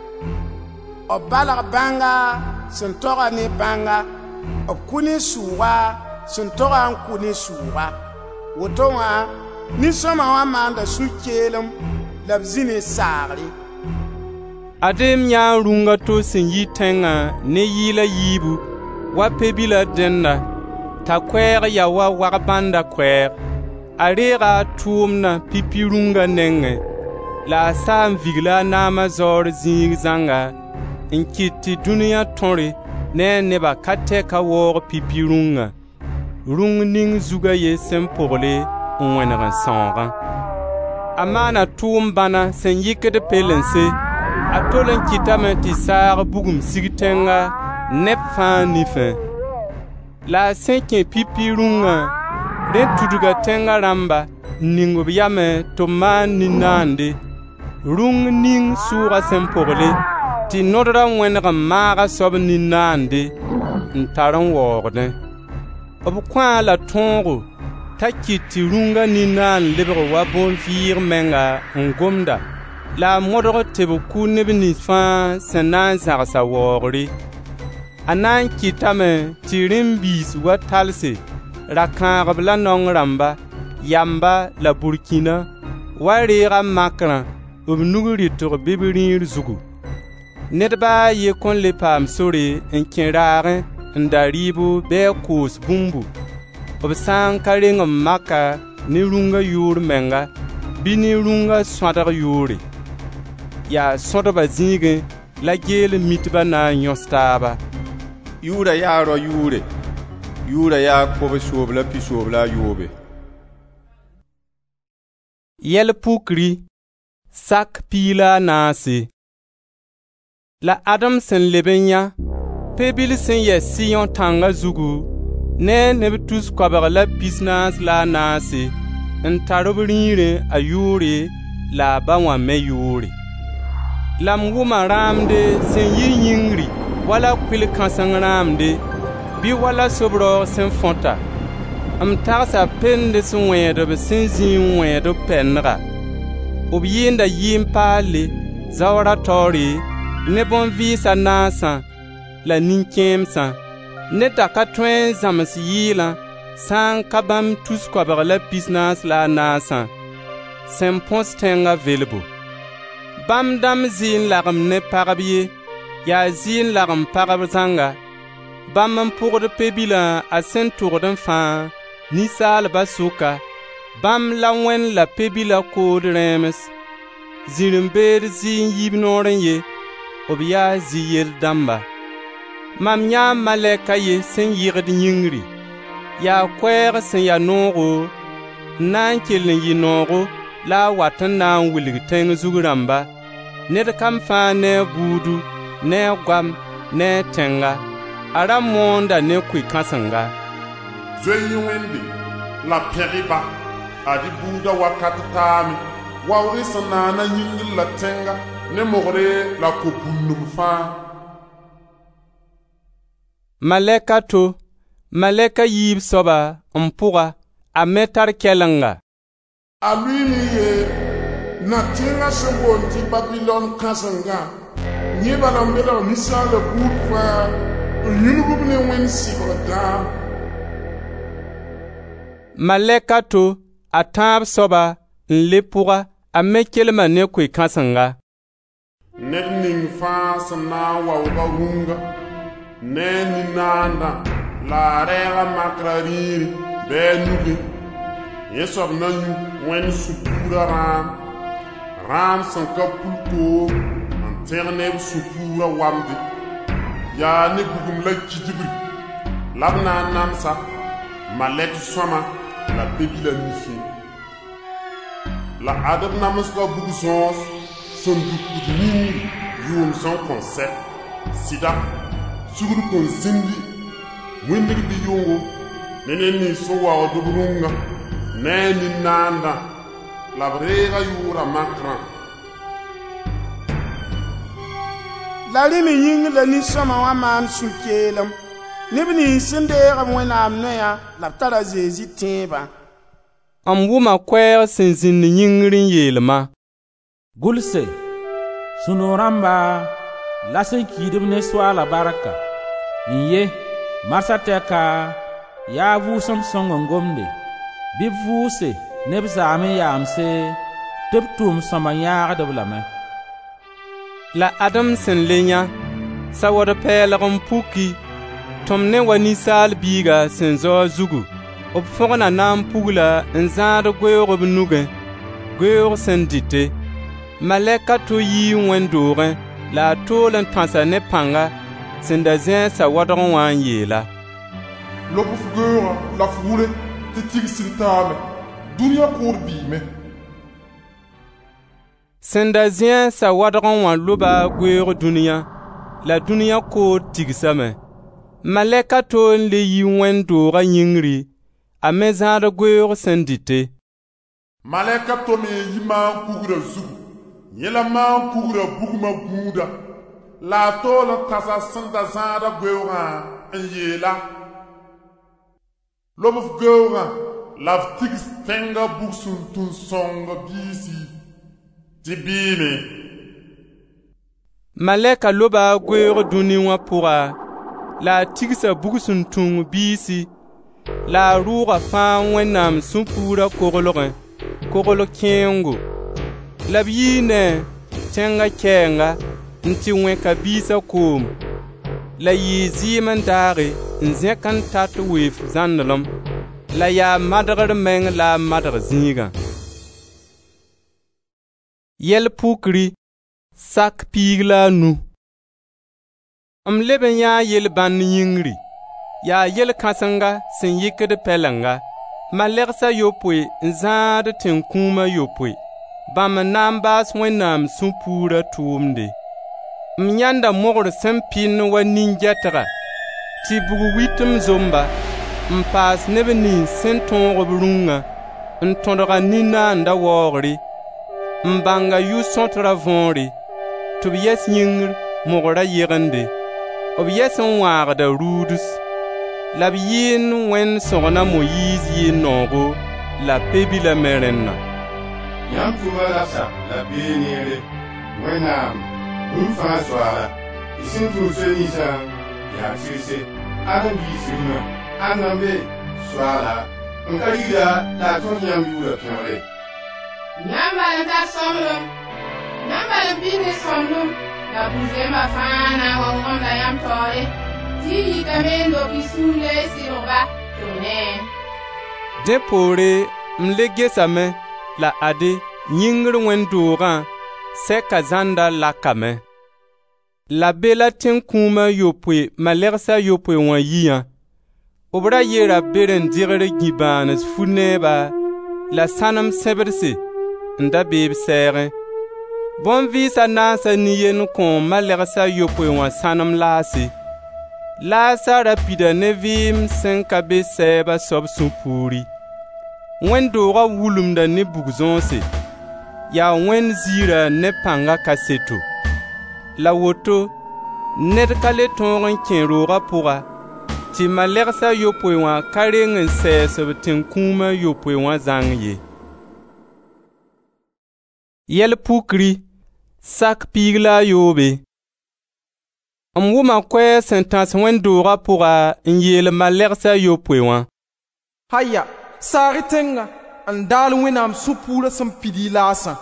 B balg bãnga sẽn toga ne bãnga, b kʋ ne sʋʋga sẽn toga n kʋ ne sʋʋga. Woto wã nin-sõma wã maanda sũ-keelem la b zĩ ne saagre. Adem yãa rũngã to sẽn yi tẽngã ne yɩɩla yiibu wa pe-bilã dẽnda, t'a koɛɛg ya wa wag bãnda koɛɛg. A reega a tʋʋmdã pipi rũngã nengẽ, la a sã n vigla a naamã zaoor zĩig zãnga n kɩt tɩ dũniyã tõre ne a nebã ka tɛka waoog pipi rũngã. Rũng ning zugã ye sẽn pʋgle n wẽneg n sãoogã. A maana tʋʋm bãna sẽn yɩkd pelense. A tol n kɩtame tɩ saag bugum sig tẽnga neb fãa nifẽ. La a sẽn kẽ pipi rũngã, rẽ tudga tẽnga rãmba ning b yame tɩ b maan nin-naande. Rũng ning sʋʋga sẽn pʋgle tɩ nodrã wẽneg n maaga soab nin-naande n tar n waoogdẽ. B kõ-a la tõogo t'a kɩt tɩ rũngã nin-naan lebg wa bõn-vɩɩg menga n gomda, la a modg tɩ b kʋ neb nins fãa sẽn na n zãgsa waoogre. A na n kɩtame tɩ rẽn-biis wa talse ra-kãagb la naong rãmba, yamba la Burkina wa reega makrã b nug rɩtg bɩ b rĩir zugu. Nedbã a ye kõn le paam sore n kẽ raagẽ n da rɩɩbu bɩ a koos bũmbu b sã n ka reng n maka ne rũngã yʋʋr menga bɩ ne rũngã sõadg yʋʋre. Yaa sõdba zĩigẽ la geel mitba na n yõs taaba. Yʋʋra yaa rɔ yʋʋre, yʋʋra yaa kob soob la pisoob la a yoobe. Yɛl pukri sak piila a naase. La Adam sẽn leb n yã, pebil sẽn yɛ Siyon tãngã zugu, ne neb tus koabg la pisnaas la a naase, n tar b rĩirẽ a yʋʋre la a ba wã me yʋʋre. La m wʋma rãamde sẽn yi yĩngri wala kʋɩl-kãseng rãamde, bɩ wala sob-raoog sẽn fõta. M tagsa pend sẽn wẽedb sẽn zĩig n wẽedb pɛndga. B yɩɩnda yɩɩm paalle, zaoorã taoore, ne bõn-vɩɩsa naasã la nin-kẽemsã. Ne da ka tõe n zãms yɩɩlã sã n ka bãmb tus koabg la pisnaas la a naasã, sẽn põs tẽngã velbo. Bãmb dãmb zɩ n lagem ne pagb ye, yaa zɩ n lagem pagb zãnga. Bãmb n pʋgd pebilã a sẽn tʋgd n fãa ninsaalbã sʋka. Bãmb la Wẽnd la pebilã kood rẽems. Zĩrĩn-beed zɩ n yib noorẽ ye, b yaa zɩ-yel dãmba. Mam yãa malɛka ye sẽn yɩgd yĩngri, yaa koɛɛg sẽn ya noogo, n na n kell n yɩ noogo la a wat n na n wilg tẽng zug rãmba. Ned kam fãa ne a buudu, ne a goam, ne a tẽnga. A ra moonda ne kʋɩ-kãsenga. Zoe Wẽnde la pẽgɩba, a dɩ buuda wakat taame, waoogẽ sẽn naana yĩngr la tẽnga, ne mogre la ko-bũnnum fãa. Malɛka to, malɛka yiib soaba n pʋga, a me tar kɛlenga. A luiime ye na tẽngã sẽn boond tɩ Babilon kãsenga, yẽ bala n belg ninsaala buud fãa n yũnug-b ne Wẽnd sɩbg daam. Malɛka to, a tãab soaba n le pʋga, a me kelma ne kʋɩ-kãsenga. Ned ning fãa sẽn na n waooga rũnga, ne nin-naandã la a rɛɛga makra rĩire bɩ a nugẽ. Yẽ soab na yũ Wẽnd sũ-puurã rãam sẽn ka pul toog n tẽg neb sũ-puurã wamde. Yaa ne bugum la kidbri, la b na n namsa malɛk sõama la pebila nifẽ. La adb namsga bug zõos sẽn dukd yĩngri yʋʋm sẽn kõn sɛ. Sɩda, sugd kõn zĩndi, wĩndg bɩ yʋngo, ne ned nins sẽn waoogd b rũngã, ne a nin-naandã, la b reega yʋʋra makrã. La rɩme yĩng la nin-sõma wã maan sũ-keelem. Neb nins sẽn deegb Wẽnnaam noyã la b tara Zeezi tẽebã. M wʋma koɛɛg sẽn zĩnd yĩngr n yeelma. Gʋlse, sũ-noog rãmba la sẽn kiidb ne Soaala barka. N ye, marsã tɛka yaa vʋʋsem sõng n gomde. Bɩ b vʋʋse ne b zaam n yaamse tɩ b tʋʋm sõma yãagdb lame. La Adam sẽn le yã, sawad pɛɛlg n puki, tʋm ne wa ninsaal biiga sẽn zao zugu. B fõgna na n pugla n zãad goeoog b nugẽ, goeoog sẽn dɩte. Malɛka to yɩɩ wẽn-doogẽ la a tool n tõsa ne pãnga sẽn da zẽesa wadg wã n yeela: Lop f goeogã la f wʋre tɩ tigsd taame, dũniyã kood biime. Sẽn da zẽesa wadg wã loba goeog dũniyã, la dũniyã kood tigsame. Malɛka to n le yi wẽn-doogã yĩngri, a me zãad goeog sẽn dɩte. Malɛka to me yi maan kugrã zugu, yẽ la maan kugrã bugmã gũuda, la a tool n tãsa sẽn da zãada goeogã n yeela: Lob f goeogã la f tigs tẽnga bug sẽn tũn sõng biisi tɩ bɩɩme. Malɛka loba goeog dũni wã pʋga, la a tigsa bug sẽn tũng biisi, la a rʋʋga fãa Wẽnnaam sũ-puurã koglgẽ, kogl kẽengo. La b yɩɩ ne tẽnga kɛɛnga n tɩ wẽka biisã koom. la yɩɩ zɩɩm n daage n zẽk n tat weef zãndlem la yaa madgr meng la a madg zĩigã. Yɛl pukri sak piig la a nu. M leb n yãa yel bãnd yĩngri, yaa yel kãsenga sẽn yɩkd pɛlenga. Malɛgsa yopoe n zãad tẽn-kũuma yopoe, bãmb n na n baas Wẽnnaam sũ-puurã tʋʋmde. M yãnda mogr sẽn pɩnd wa nin-gɛtga, tɩ bug-witm zomba, n paas neb nins sẽn tõog b rũngã, n tõdga nin-naanda waoogre, n bãnga yu-sõtra võore, tɩ b yɛs yĩngr mogrã yɩgende. B yɛs n wãagda Rudus, la b yɩɩn Wẽnd sõgna Moyiis yɩɩn noogo la Pebila me rẽnna. Yãmb tʋʋma labsa la bee neere, Wẽnnaam, bũmb fãa soaala, y sẽn tũud soe-ninsã yaa sɩrse, ad n biis rĩmã, ad n be soaala, n ka yigda la a tõs yãmb yuurã pẽgre. Yãmb bal n tar sõmblem, yãmb bal n pis ne sõmblem, la bu-zẽmbã fãa na n wa wõmda yãmb taoore, tɩ y yikame n dok y sũurã y sɩlgba tɩ b ne. Dẽ poore m le gesame, la ade yĩngr wẽn-doogã sɛka zãnda lakame. La be la tẽn-kũuma yopoe malɛgsa yopoe wã yiyã. B ra yeera ber n dɩgr gĩ-bãanes fu-nɛɛba la sãnem sẽbdse n da beeb sɛɛgẽ. Bõn-vɩɩsa naasa niyen n kõ malɛgsa yopoe wã sãnem laase. Laasa ra pida ne vɩɩm sẽn ka be sɛɛba soab sũ-puuri. Wẽn-doogã wulumda ne bug-zõose, yaa wẽnd ziira ne pãnga kaseto. La woto, ned ka le tõog n kẽ roogã pʋga, tɩ malɛgsa yopoe wã ka reng n sɛɛsb tẽn-kũuma yopoe wã zãng ye. Yɛl pukri sak piig la a yoobe. M wʋma koɛɛ sẽn tãs wẽn-doogã pʋga n yeel malɛgsa yopoe wã. Haya, saag-y tẽnga n daal Wẽnnaam sũ-puurã sẽn pid y laasã.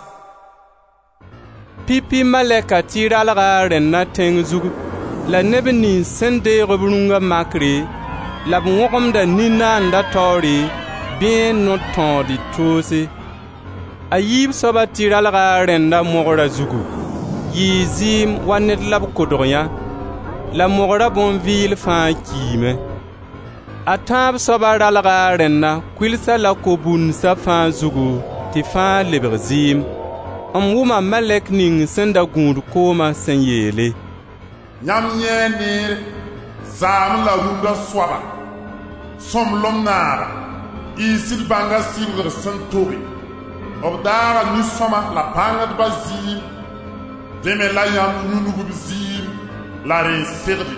Pipi malɛka tɩ ralga rẽnna tẽng zug, la neb nins sẽn deeg b rũngã makre, la b wõgemda nin-naanda taoore bẽe no-tõode toose. A yiib soaba tɩ ralga rẽnda mogra zugu, yɩɩ zɩɩm wa ned la b kodg yã, la mogra bõn-vɩɩl fãa kiime. A tãab soaba ralga rẽnna kuilsa la ko-bũnsa fãa zugu tɩ fãa lebg zɩɩm. M wʋma malɛk ning sẽn da gũud koomã sẽn yeele: Yãmb yẽ neer zaam la rũndã soaba, sõmblem naaga, y sɩd bãnga sɩbgr sẽn tobe. B daaga nin-sõma la pãngdbã zɩɩm, dẽme la yãmb yũnugb zɩɩm la rẽn-segde.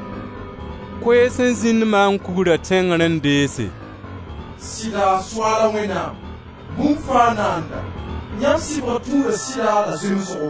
Koees n zĩnd maan kugrã tẽngr n deese: Sɩda Soaala Wẽnnaam, bũmb fãa naanda, yãmb sɩbg tũudã sɩda la zemsgo.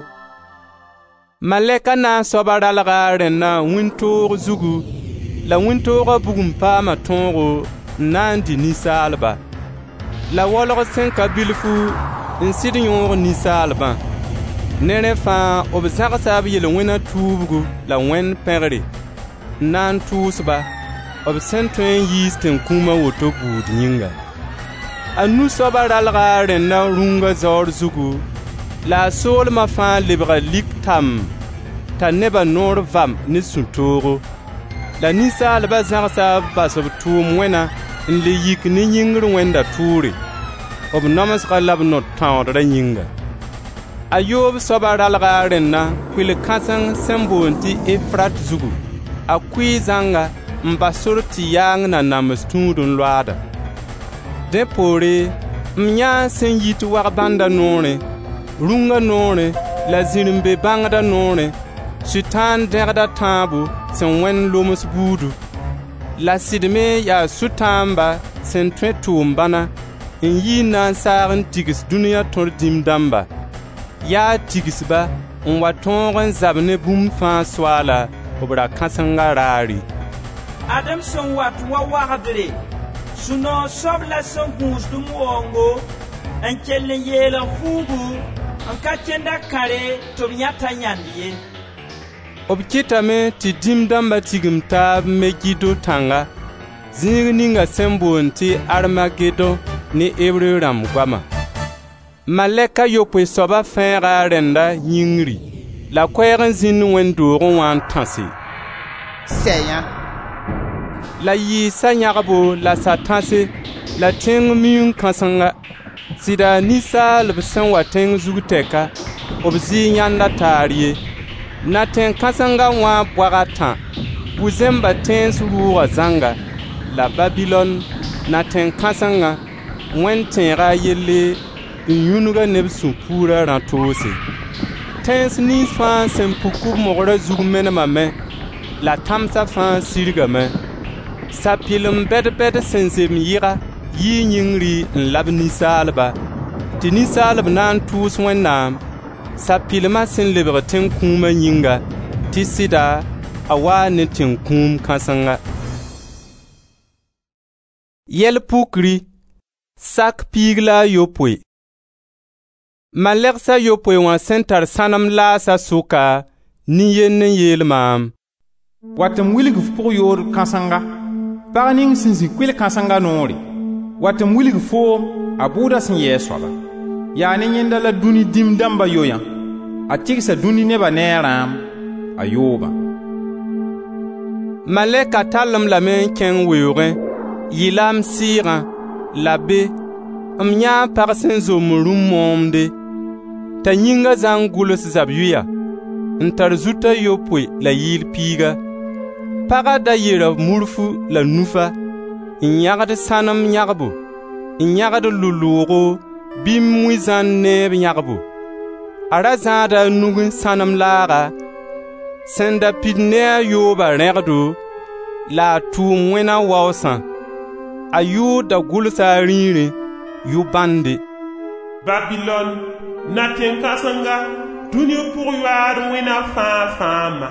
Malɛka na n soaba ralga rẽnna wĩntoog zugu, la wĩntoogã bugum paama tõogo n na n dɩ ninsaalba. La waolg sẽn ka bilfu n sɩd yõog ninsaalbã. Ne rẽ fãa b zãgsa b yel-wẽnã tuubgu la wẽnd pẽgre, n na n tʋʋsba, b sẽn tõe n yiis tẽn-kũuma woto buud yĩnga. A nu soaba ralga rẽnna rũngã zaoor zugu, la a soolmã fãa lebga lik tam, t'a nebã noor vam ne sũ-toogo. La ninsaalbã zãgsa bas b tʋʋm wẽna n le yik ne yĩngr wẽnda tʋʋre, b namsga la b no-tãodrã yĩnga. A yoob soaba ralga rẽnna kuil-kãseng sẽn boond tɩ Efrat zugu, a kʋɩ zãnga n basor tɩ yaang na nams tũud n loaada. Dẽ poore, m yãa sẽn yit wag bãnda noorẽ, rũngã noorẽ la zĩrĩmbe bãngda noorẽ, Sʋtãan dẽgda tãabo sẽn wẽnd loms buudu. La sɩdme yaa Sʋtãamba sẽn tõe tʋʋm bãna n yɩ n na n saag n tigs dũniyã tõr dĩm dãmba. Yaa tigsba n wa tõog n zab ne bũmb fãa soaala b ra-kãsenga raare. Adem sẽn wat wa wagdre, sũ-noog soab la sẽn gũusdum waoongo n kell n yeelg fuugu n ka kẽnda kãre tɩ b yãta yãnd ye. b kɩtame tɩ dĩm dãmbã tigim taab Megido tãnga, zĩig ninga sẽn boond tɩ Armagedon ne Hebreu rãmb goama. Malɛka yopoe soaba fẽega rẽnda yĩngri, la koɛɛg n zĩnd wẽn-doogẽ wã n tãse. Sɛyã. La yɩɩsa yãgbo la sa-tãse la tẽng miun kãsenga, sɩda ninsaalb sẽn wa tẽng zug tɛka, b zɩ yãnda taar ye. Na tẽng kãsenga wã boaga tã, bu-zẽmba tẽens rʋʋga zãnga, la Babilon na tẽng kãsenga, wẽnd tẽega yelle n yũnuga neb sũ-puurã rã-toose. Tẽens nins fãa sẽn puk b mogrã zug menemame, la tãmsa fãa sirgame. Sapɩlem bɛd-bɛd sẽn zem yɩga yɩɩ yĩngri n lab ninsaalba, tɩ ninsaalb na n tʋʋs Wẽnnaam, sapɩlmã sẽn lebg tẽn-kũumã yĩnga, tɩ sɩda a waa ne tẽn-kũum kãsenga. Yɛl-pukri, sak piig la a yopoe. Malɛgsa yopoe wã sẽn tar sãnem laasa sʋka, nin-yend n yeel maam: Wat m wilg f pʋg yood kãsenga, pag ning sẽn zĩ kuil kãsenga noore. Wat m wilg foom a bʋʋda sẽn yɛɛ soaba. Yaa ne yẽnda la dũni dĩm dãmba yoyã, a tɩgsa dũni nebã ne a rãam, a yoobã. Malɛka tallem lame n kẽng weoogẽ, yɩla m sɩɩgã, la be, m yãa pag sẽn zom rũm moomde, t'a yĩnga zãng gʋls zab-yʋya, n tar zuta yopoe la yɩɩl piiga. Paga da yera murfu la nufa, n yãgd sãnem yãgbo, n yãgd lʋlʋʋgo bɩ mui-zãn neeb yãgbo. A ra zãada a nug sãnem laaga, sẽn da pid ne a yooba rẽgdo, la a tʋʋm wẽna waoosã. A yʋʋr da gʋlsa a rĩirẽ, yʋ-bãnde. Babilon, na tẽn-kãsenga, dũni pʋg-yoaad wẽna fãa-fãama.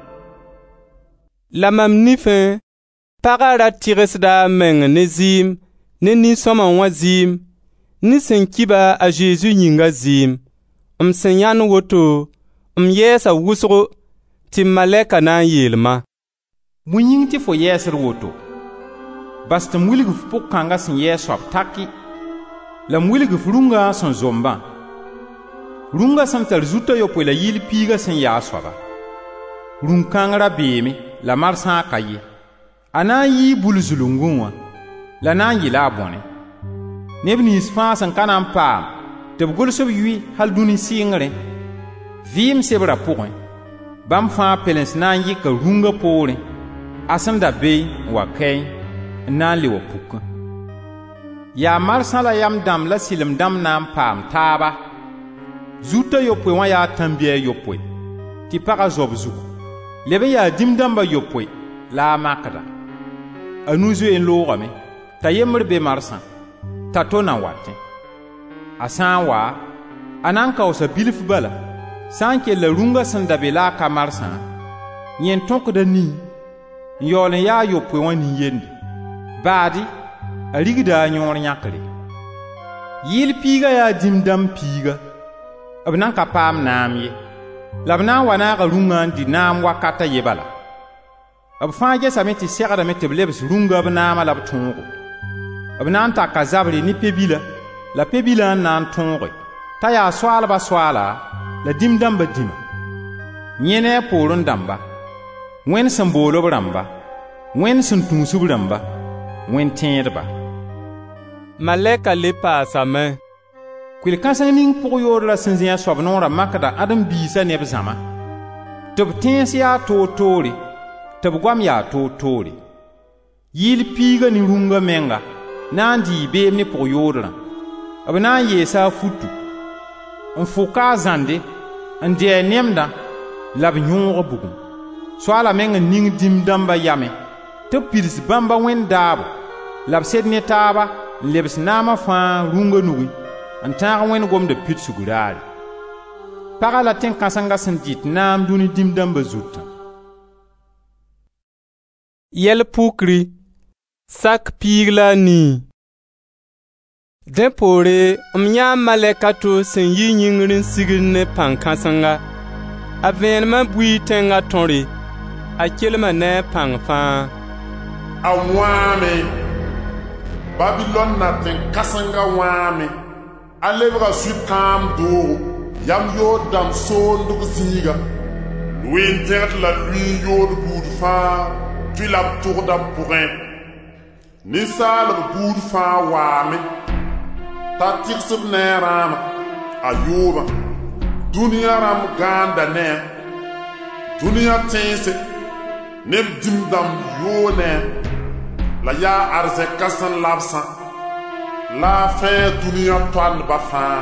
La mam nifẽ, pagã ra tɩgsda a meng ne zɩɩm, ne nin-sõma wã zɩɩm, ne sẽn kiba a Zeezi yĩnga zɩɩm. M sẽn yãn woto, m yɛɛsa wʋsgo tɩ malɛka na n yeel-ma: Bõe yĩng tɩ fo yɛɛsd woto? Bas tɩ m wilg f pʋg-kãnga sẽn yɛɛ soab takɩ, la m wilg f rũngã sẽn zombã. Rũngã sẽn tar zuta yopoe la yɩl piigã sẽn yaa soaba. Rũn-kãng ra beeme, la marsã ka ye. A na n yɩɩ bul-zulungẽ wã, la na n yɩla a bõne. Neb nins fãa sẽn ka na n paam tɩ b gʋls b yʋɩ hal dũni sɩngrẽ, vɩɩm sebrã pʋgẽ, bãmb fãa pelens na n yɩka rũngã poorẽ, a sẽn da be n wa kɛɛ n na n le wa pukã. Yaa marsã la yam dãmb la sɩlem dãmb na n paam taaba. Zuta yopoe wã yaa tãn-biɛɛ yopoe, tɩ pagã zob zugu. Leb n yaa dĩm dãmba yopoe la a makda. A nu-zoe n loogame, t'a yembr be marsã, t'a to na watẽ. A sã n wa, a na n kaoosa bilf bala, sã n kell la rũngã sẽn da be la a ka marsã, yẽ n tõkda nii, n yaool n yaa yopoe wã nin-yende. Baadi, a rigda a yõor yãkre. Yɩɩl piiga yaa dĩm dãmb piiga, b nan ka paam naam ye, la b na n wa naaga rũngã n dɩ naam wakata ye bala. B fãa gesame tɩ segdame tɩ b lebs rũngã b naamã la b tõogo. B na n taka zabre ne pebila, la pebila n na n tõoge, t'a yaa soaalba soaala la dĩm dãmba dĩma. Yẽ ne a poorẽ dãmba, wẽnd sẽn bool b rãmba, wẽnd sẽn tũus b rãmba, wẽnd tẽedba. Malɛka le paasame: Kuil-kãseng ning pʋg-yood la sẽn zĩ a soab noorã makda ãdem-biisã neb zãma, tɩ b tẽes yaa toor-toore, tɩ b goam yaa toor-toore. Yɩɩl piiga ne rũngã menga na n dɩɩ beem ne pʋg-yoodrã, b na n yeesa a futu, n fʋka a zãnde, n dɩ a nemdã, la b yõog bugum. Soala meng n ning dĩm dãmba yame, tɩ b pids bãmba wẽnd daabo, la b sed ne taaba n lebs naamã fãa rũngã nugẽ, n tãag wẽnd gomda pidsg raare. Pagã la tẽn-kãsenga sẽn dɩt naam dũni dĩm dãmba zutã. Yɛl-pukri, sak piig la a nii. Dẽ poore, m yãa malɛka to sẽn yi yĩngr n sigr ne pãn-kãsenga. A vẽenemã bui tẽngã tõre, a kelma ne a pãng fãa. A wãame, Babilon na tẽn-kãsenga wãame. A lebga sũ-kãam doogo, yam yood dãmb soondg zĩiga. Ween-tẽgd la luy yood buud fãa, tɩ la b tʋgda pʋgẽ. Ninsaalb buud fãa waame, t'a tɩgsb ne a rãama, a yooba. Dũniyã rãmb gãanda ne a. Dũniyã tẽese, neb dĩm-dãmb yoo ne a. La yaa arzɛka sẽn labsã, la a fẽe dũniyã toandba fãa.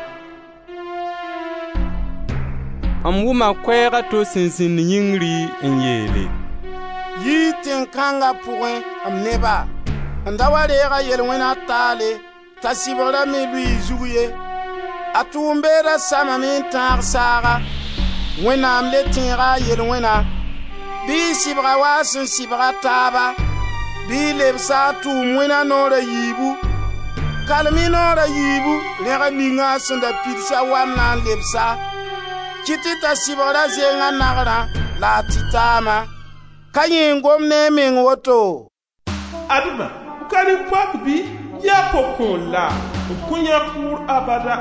M wʋma koɛɛgã to sẽn zĩnd yĩngri n yeele: Yi tẽn-kãngã pʋgẽ m neba, n da wa reega yel-wẽna taale t'a sɩbgra me lʋɩ zug ye. A tʋʋm-beedã samame n tãag saaga, Wẽnnaam le tẽega a yel-wẽna. Bɩ y sɩbga waa sẽn sɩbga taaba, bɩ y lebsa a tʋʋm wẽna noorã yiibu. Kalem-y noorã yiibu rẽg ninga a sẽn da pidsa wam na n lebsa. Kɩtɩ t'a sɩbgra zengã nagrã la a tɩ taama. Ka yẽ n gom ne a meng woto: Adma, ka ne pak bɩ yaa pʋg-kõon la n kõ yã pʋʋr abada.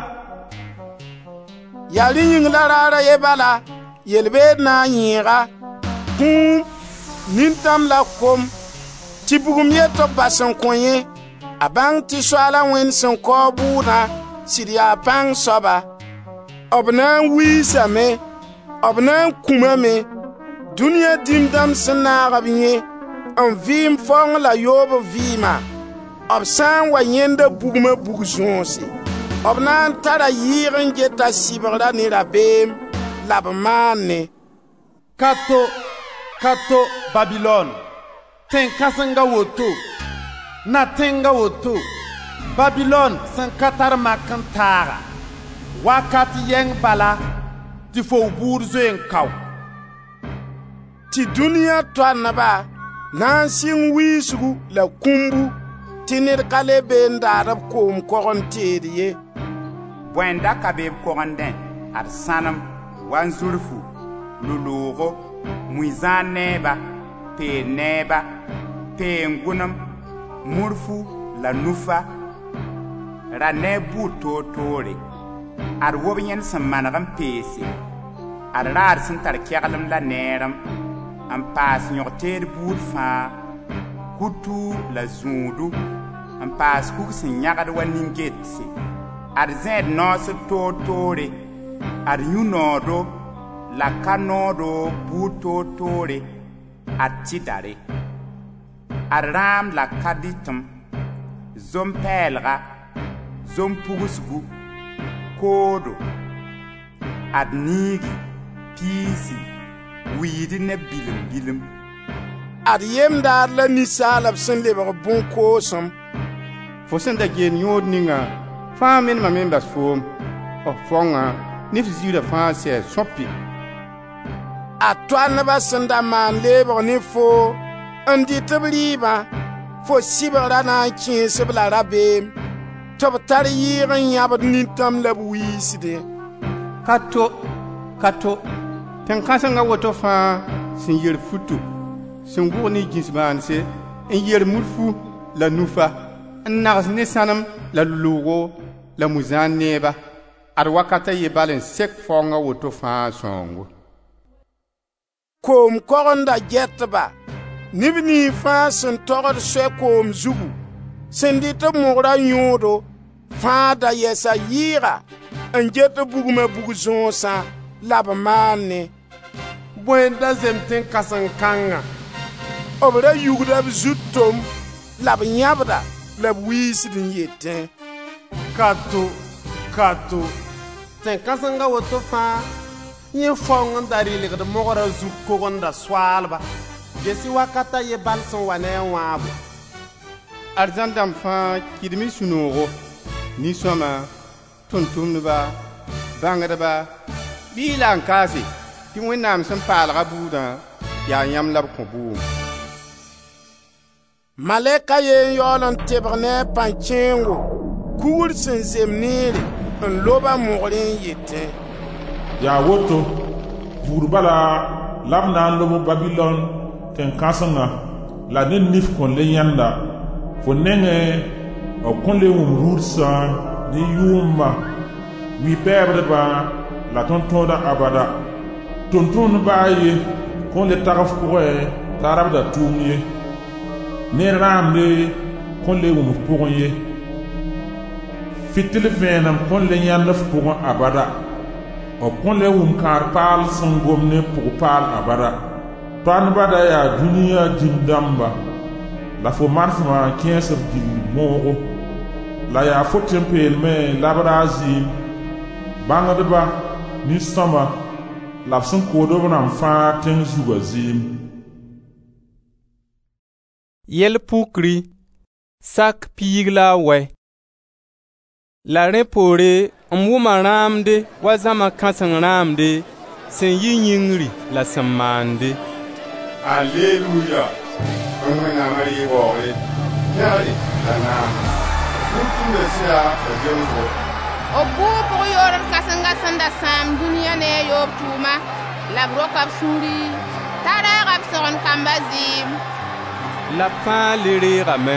Yaa rẽ yĩng la raara ye bala, yel-beed na n yẽega. Kũum, nintãm la kom, tɩ bugum ye tɩ b bas n kõ yẽ. A bãng tɩ Soaalã Wẽnd sẽn kao bʋʋdã sɩd yaa pãng soaba. B na n wiisame, b na n kũmame. Dũniyã dĩm-dãmb sẽn naag b yẽ n vɩɩm faoong la yoob vɩɩma. B sã n wa yẽnda bugmã bug zõose, b na n tara yɩɩg n geta sɩbgra ne rabeem la b maanne. Kato Babilon, tẽn-kãsenga woto, na tẽnga woto, Babilon sẽn ka tar mak n taaga. Wakat yɛng bala tɩ fo buud zoe n kao. Tɩ dũniyã toaneba na n sɩng wiisgu la kũmbu, tɩ ned ka le be n daad b koom kog n teed ye. Bõenda ka be b kogendẽ, ad sãnem, wan zurfu, loloogo, mui-zãan neeba, peen neeba, peen gʋnem, murfu la nufa, ra ne buud toor-toore. Ad wob yẽnd sẽn maneg n peese, ad raad sẽn tar keglem la neerem, n paas yõg-teed buud fãa, kutu la zũudu, n paas kug sẽn yãgd wa nin-getse. Ad zẽed noosd toor-toore, ad yũ-noodo la ka-noodo buud toor-toore, ad tɩdare. Ad rãam la ka-dɩtem, zom-pɛɛlga, zom-pugsgu, koodo, ad niigi, piisi, wiidi ne bilem-bilem. Ad yemdaad la ninsaalb sẽn lebg bõn-koosem. Fo sẽn da geen yõod ninga, fãa menema me n bas foom. Fõngã, nef ziirã fãa sɛɛ sõpi. A toaneba sẽn da maan leebg ne foo, n dɩt b rɩɩbã, fo sɩbgra na n kẽes-b la rabeem, tɩ b tar yɩɩg n yãbd nintãm la b wiisde. Kato, tẽn-kãsenga woto fãa sẽn yer futu, sẽn gʋg ne gĩs-bãanse, n yer murfu la nufa, n nags ne sãnem la loloogo la mui-zãan neeba. Ad wakata ye bal n sek faoongã woto fãa sõngo. Koom kogenda gɛtba, neb nii fãa sẽn togd soɛ-koom zugu, sẽn dɩt b mogra yõodo, fãa da yɛsa yɩɩga n get bugmã bug zõosã la b maanne. Bõenda zem tẽn-kãsen-kãngã. B ra yugda b zut-tom la b yãbda la b wiisd n yetẽ: Kato, tẽn-kãsenga woto fãa yẽ faoong n da rɩlgd mogra zug kogenda soaalba, gesi wakata ye bal sẽn wa ne a wãabo. Arzãn dãmb fãa kɩdme sũ-noogo, nin-sõma, tʋm-tʋmdba, bãngdba, bɩ y la n kaase tɩ Wẽnnaam sẽn paalga buudã yaa yãmb la b kõ buum. Malɛka ye n yaool n tebg ne a pãn-kẽengo, kugr sẽn zem neere n loba mogre n yetẽ: yaa woto, puur bala lab na n lobo Babilon tẽn-kãsenga la ne nif kõn le yãnda fo nengẽ b kõn le wʋm ruudsã ne yʋʋmba wi-pɛɛbdbã la tõnd-tõoda abada tʋm-tʋmd baa ye kõn le tagf pʋgẽ t'a rabda tʋʋm ye ne rãamde kõn le wʋm pʋgẽ ye fitil vẽenem kõn le yãnd f pʋgẽ abada b kõn le wʋm kãar paal sẽn gom ne pʋg-paal abada tõnd bada yaa dũniyã dĩm-dãmba la fo marsmã kẽesb gill moogo la yaa fo tẽn-peelmẽ labda a zɩɩm bãngdba nin-sõma la b sẽn koodb rãmb fãa tẽng zugã zɩɩm. Yɛl pukri sak piig la a wɛ la rẽ poore n wʋma rãamde wa zãma kãseng rãamde sẽn yi yĩngri la sẽn maande. Alleluya! Bõn Wẽnnaamã yɩ waoogre pẽgre la naam tʋm-tʋmda sɩda la zemsgo. B bʋʋ pʋg yoodb kãsenga sẽn da sãam dũniyã ne a yoob tʋʋma la b roka b sũuri t'a raega b segn kamba zɩɩm. La b fãa le reegame.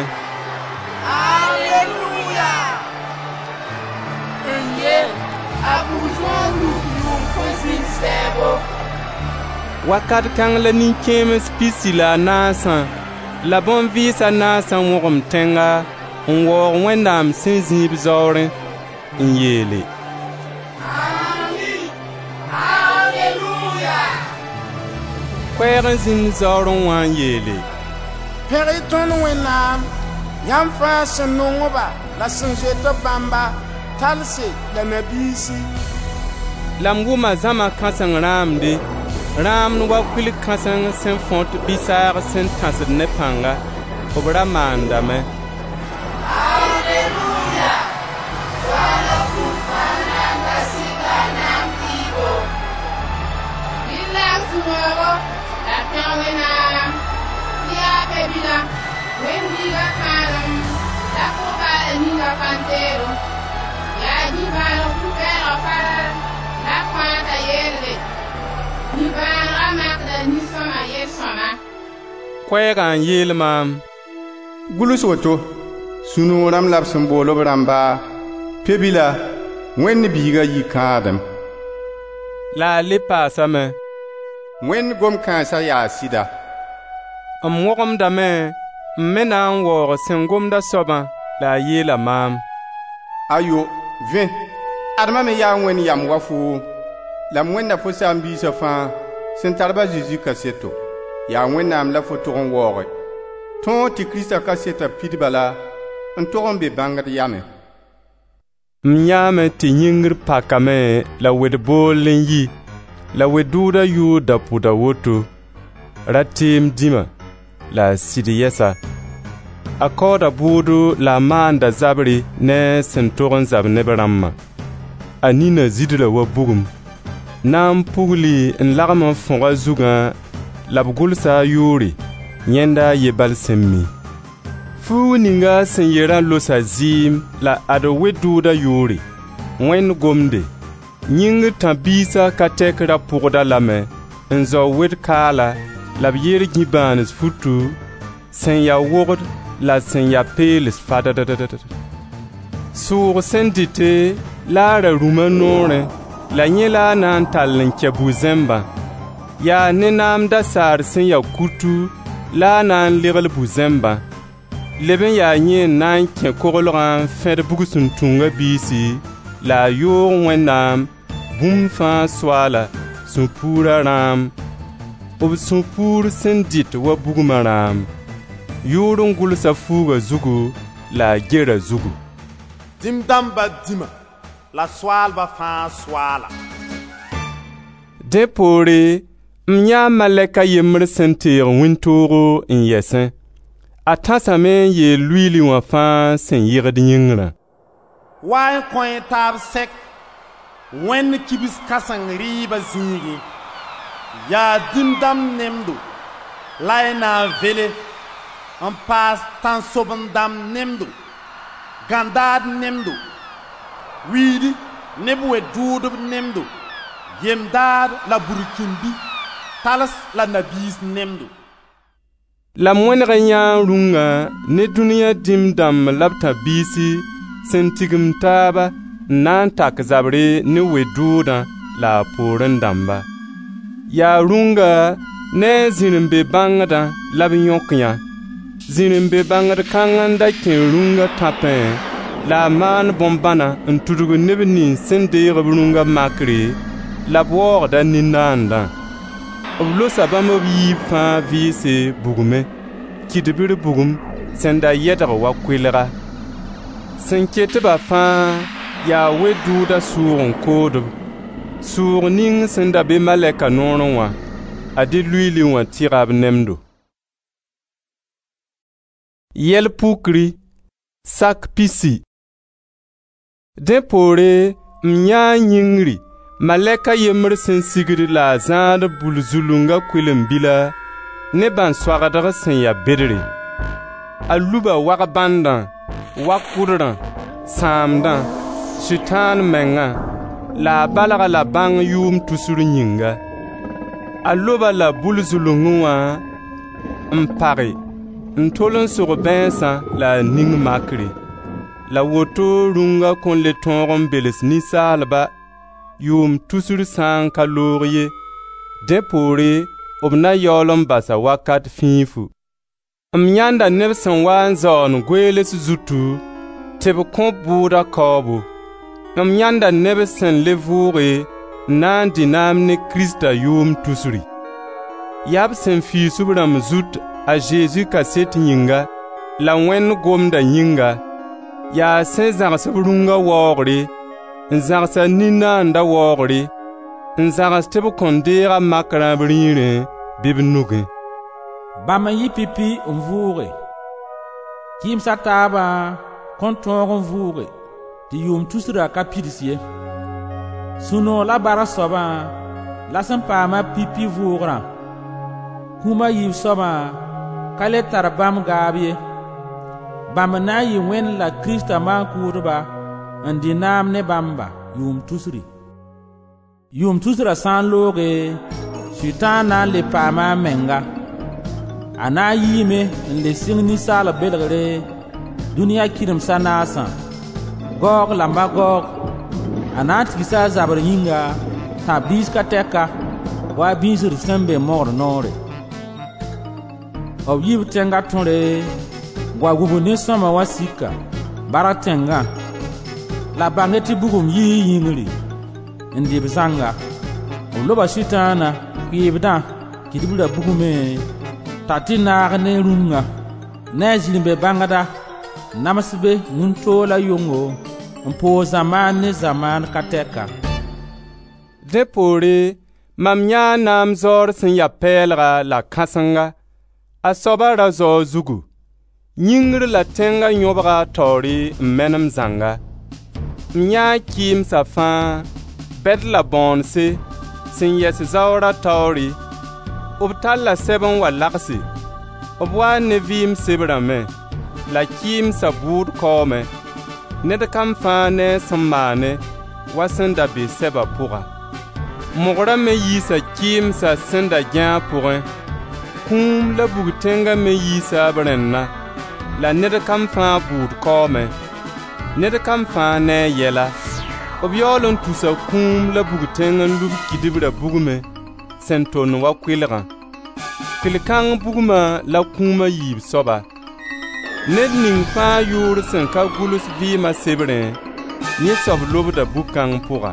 Alleluya! N yeel a bug-zõog yʋʋm kõn zĩnd sɛɛbo. Wakat kãng la nin-kẽems pisi la a naasã la bõn-vɩɩsã naasã wõgem tẽnga n waoog Wẽnnaam sẽn zĩib zaoorẽ n yeele: Amin! Alleluya! Koɛɛg n zĩnd zaoorẽ wã n yeele: Pẽg-y tõnd Wẽnnaam, yãmb fãa sẽn nongba la sẽn zoet b bãmba talse la nabiisi. La m wʋma zãma kãseng rãamde rãamd wa kuil kãseng sẽn fõt bisaag sẽn tãsd ne pãnga b ra maandame. Alleluya! Soala fu-fãa nanga sɩda naam tɩɩbo. Bɩ la sũ-noogo la pẽg Wẽnnaam tɩ yaa pe-bilã wẽn-biigã kãadem la pʋg-baala ninga pãn-teero yaa nin-bãaneg fu-pɛɛgã parar la kõata yelle nin-bãanegã makda nin-sõma yel-sõma. Koɛɛgã n yeel maam: Gʋls woto sũ-noog rãmb la b sẽn boolb rãmba pe-bila Wẽnd biigã yi kãadem. La a le paasame: Wẽnd gom-kãensã yaa sɩda. M wõgemdame n me na n waoog sẽn gomda soabã la a yeela maam: Ayo, vẽ, admã me yaa Wẽnd yam wa foo, la m wẽnda fo saam-biisã fãa sẽn tarb a Zeezi kaseto. Yaa Wẽnnaam la fo tog n waooge. Tõog tɩ Kiristã kaseta pid bala n tog n be bãngd yame. M yãame tɩ yĩngr pakame la wed-bool n yi la wed-dʋʋda yʋʋr da pʋda woto ra-teem dĩmã la a sɩd yɛsa. A kaooda bʋʋdo la a maanda zabre ne sẽn tog n zab neb rãmbã. A nina zidra wa bugum na n pugli n lagem n fõga zugã la b gʋlsa a yʋʋre yẽnda a ye bal sẽn mi. Fuu ninga sẽn yerã losa zɩɩm la ad wed-dʋʋda yʋʋre Wẽnd gomde yĩngr tã-biisã ka tɛk ra pʋgda lame n zao wed-kaala la b yer gĩ-bãanes futu sẽn ya wogd la sẽn ya peels faddd. Sʋʋg sẽn dɩte la a ra rũmã noorẽ la yẽ la a na n tall n kɛ bu-zẽmbã. Yaa ne naamda saar sẽn ya kutu la a na n legl bu-zẽmbã. Leb n yaa yẽ n na n kẽ koglgã n fẽd bug-sẽn-tũngã biisi la a yoog Wẽnnaam bũmb fãa soaala sũ-puurã rãam. B sũ-puur sẽn dɩt wa bugmã rãam. Yʋʋr n gʋlsa fuugã zugu la a gera zugu. Dĩm-dãmba dĩmã la soaalbã fãa soaala. Dẽ poore m yãa malɛka yembr sẽn teeg wĩntoogo n yɛsẽ. A tãsame n yeel luiili wã fãa sẽn yɩgd yĩngrã: Wa n kõ-y taab sɛk Wẽnd kibs kãseng rɩɩbã zĩigẽ. Yaa dĩm-dãmb nemdo la y na n vele n paas tãn-soben-dãmb nemdo, gãndaad nemdo, wiidi ne b wed-dʋʋdb nemdo, yemdaad la burkĩmbi tals la nabiis nemdo. La wẽneg yãa rũngã ne dũniyã dĩm-dãmb la b tã biisi sẽn tigim taaba n na n tak zabre ne we-dʋʋdã la a poorẽ dãmba. Yaa rũngã ne a zĩr-n-be bãngdã la b yõk yã. Zĩr-n-be bãngd kãngã n da kẽ rũngã tãpẽ la a maan bõn-bãna n tudg neb nins sẽn deeg b rũngã makre la b waoogda nin-naandã. B losa bãmb b yiib fãa vɩɩse bugume, kidbr bugum sẽn da yɛdg wa koelga. Sẽn ketba fãa yaa we-dʋʋda sʋʋg n koodb. Sʋʋg ning sẽn da be malɛka noorẽ wã, a de luiili wã tɩga b nemdo. Yɛl pukri, sak pisi. Dẽ poore, m yãa yĩngri, malɛka yembr sẽn sigd la a zãad bul-zulunga kuilen-bila ne bãn-soagdg sẽn ya bedre. A luba wag-bãndã, wa-kʋdrã, sãamdã, Sʋtãan mengã, la a balga la bãng yʋʋm tusr yĩnga. A loba la bul-zulungẽ wã n page, n tol n sog bãensã la a ning makre. La woto rũngã kõn le tõog n bels ninsaalba yʋʋm tusr sã n ka loog ye. Dẽ poore, b na yaool n basa wakat fĩifu. M yãnda neb sẽn wa n zaoon goeels zutu tɩ b kõ bʋʋda kaoobo. M yãnda neb sẽn le vʋʋge n na n dɩ naam ne Kiristã yʋʋm tusri. Yaa b sẽn fiis b rãmb zut a Zeezi kaset yĩnga la Wẽnd gomda yĩnga. Yaa sẽn zãgs b rũngã waoogre, n zãgsa nin-naanda waoogre, n zãgs tɩ b kõn deega makrã b rĩirẽ bɩ b nugẽ. Bãmb n yɩ pipi n vʋʋge. Kɩɩmsa taabã kõn tõog n vʋʋge tɩ yʋʋm tusrã ka pids ye. Sũ-noog la barg soabã la sẽn paama pipi vʋʋgrã. Kũuma yiib soabã ka le tar bãmb gaab ye. Bãmb na n yɩ Wẽnd la Kiristã maan-kʋʋdba n dɩ naam ne bãmba yʋʋm tusri. Yʋʋm tusrã sã n looge, Sʋtãan na n le paama a menga. A na n yiime n le sɩng ninsaalb belgre dũniyã kɩremsã naasã, Gog la Magog. A na n tigsa a zabr yĩnga t'a biis ka tɛka wa a bĩisr sẽn be mogr noore. B yib tẽnga tõre, wa wub nin-sõma wa sika, barg tẽngã, la bãnge tɩ bugum yɩɩ yĩngri n dɩb zãnga. B loba Sʋtãanã kʋɩɩbdã kidbrã bugume t'a tɩ naag ne rũngã ne a zĩr-n-be bãngda namsbe wũntoola yʋngo n poog zamaan ne zamaan ka tɛka. Dẽ poore, mam yãa naam zaoor sẽn ya pɛɛlga la kãsenga, a soaba ra zao zugu. Yĩngr la tẽngã yõbga taoore n menem zãnga. M yãa kɩɩmsã fãa, bɛd la bõonse sẽn yɛs zaoorã taoore. B tar la sɛb n wa lagse. B waa ne vɩɩm sebrãme, la kɩɩmsã bʋʋd kaoome. Ned kam fãa ne sẽn maane wa sẽn da be sɛbã pʋga. Mogrã me yiisa kɩɩmsã sẽn da gãa pʋgẽ. Kũum la bug-tẽngã me yiisa b rẽnna, la ned kam fãa bʋʋd kaoome. Ned kam fãa ne a yɛla. B yaool n tusa kũum la bug-tẽng n lub kidbrã bugume sẽn tʋnd wa koelgã. Pil-kãng bugumã la kũumã yiib soaba. Ned ning fãa yʋʋr sẽn ka gʋls vɩɩmã sebrẽ, yẽ soab lobda bug-kãng pʋga.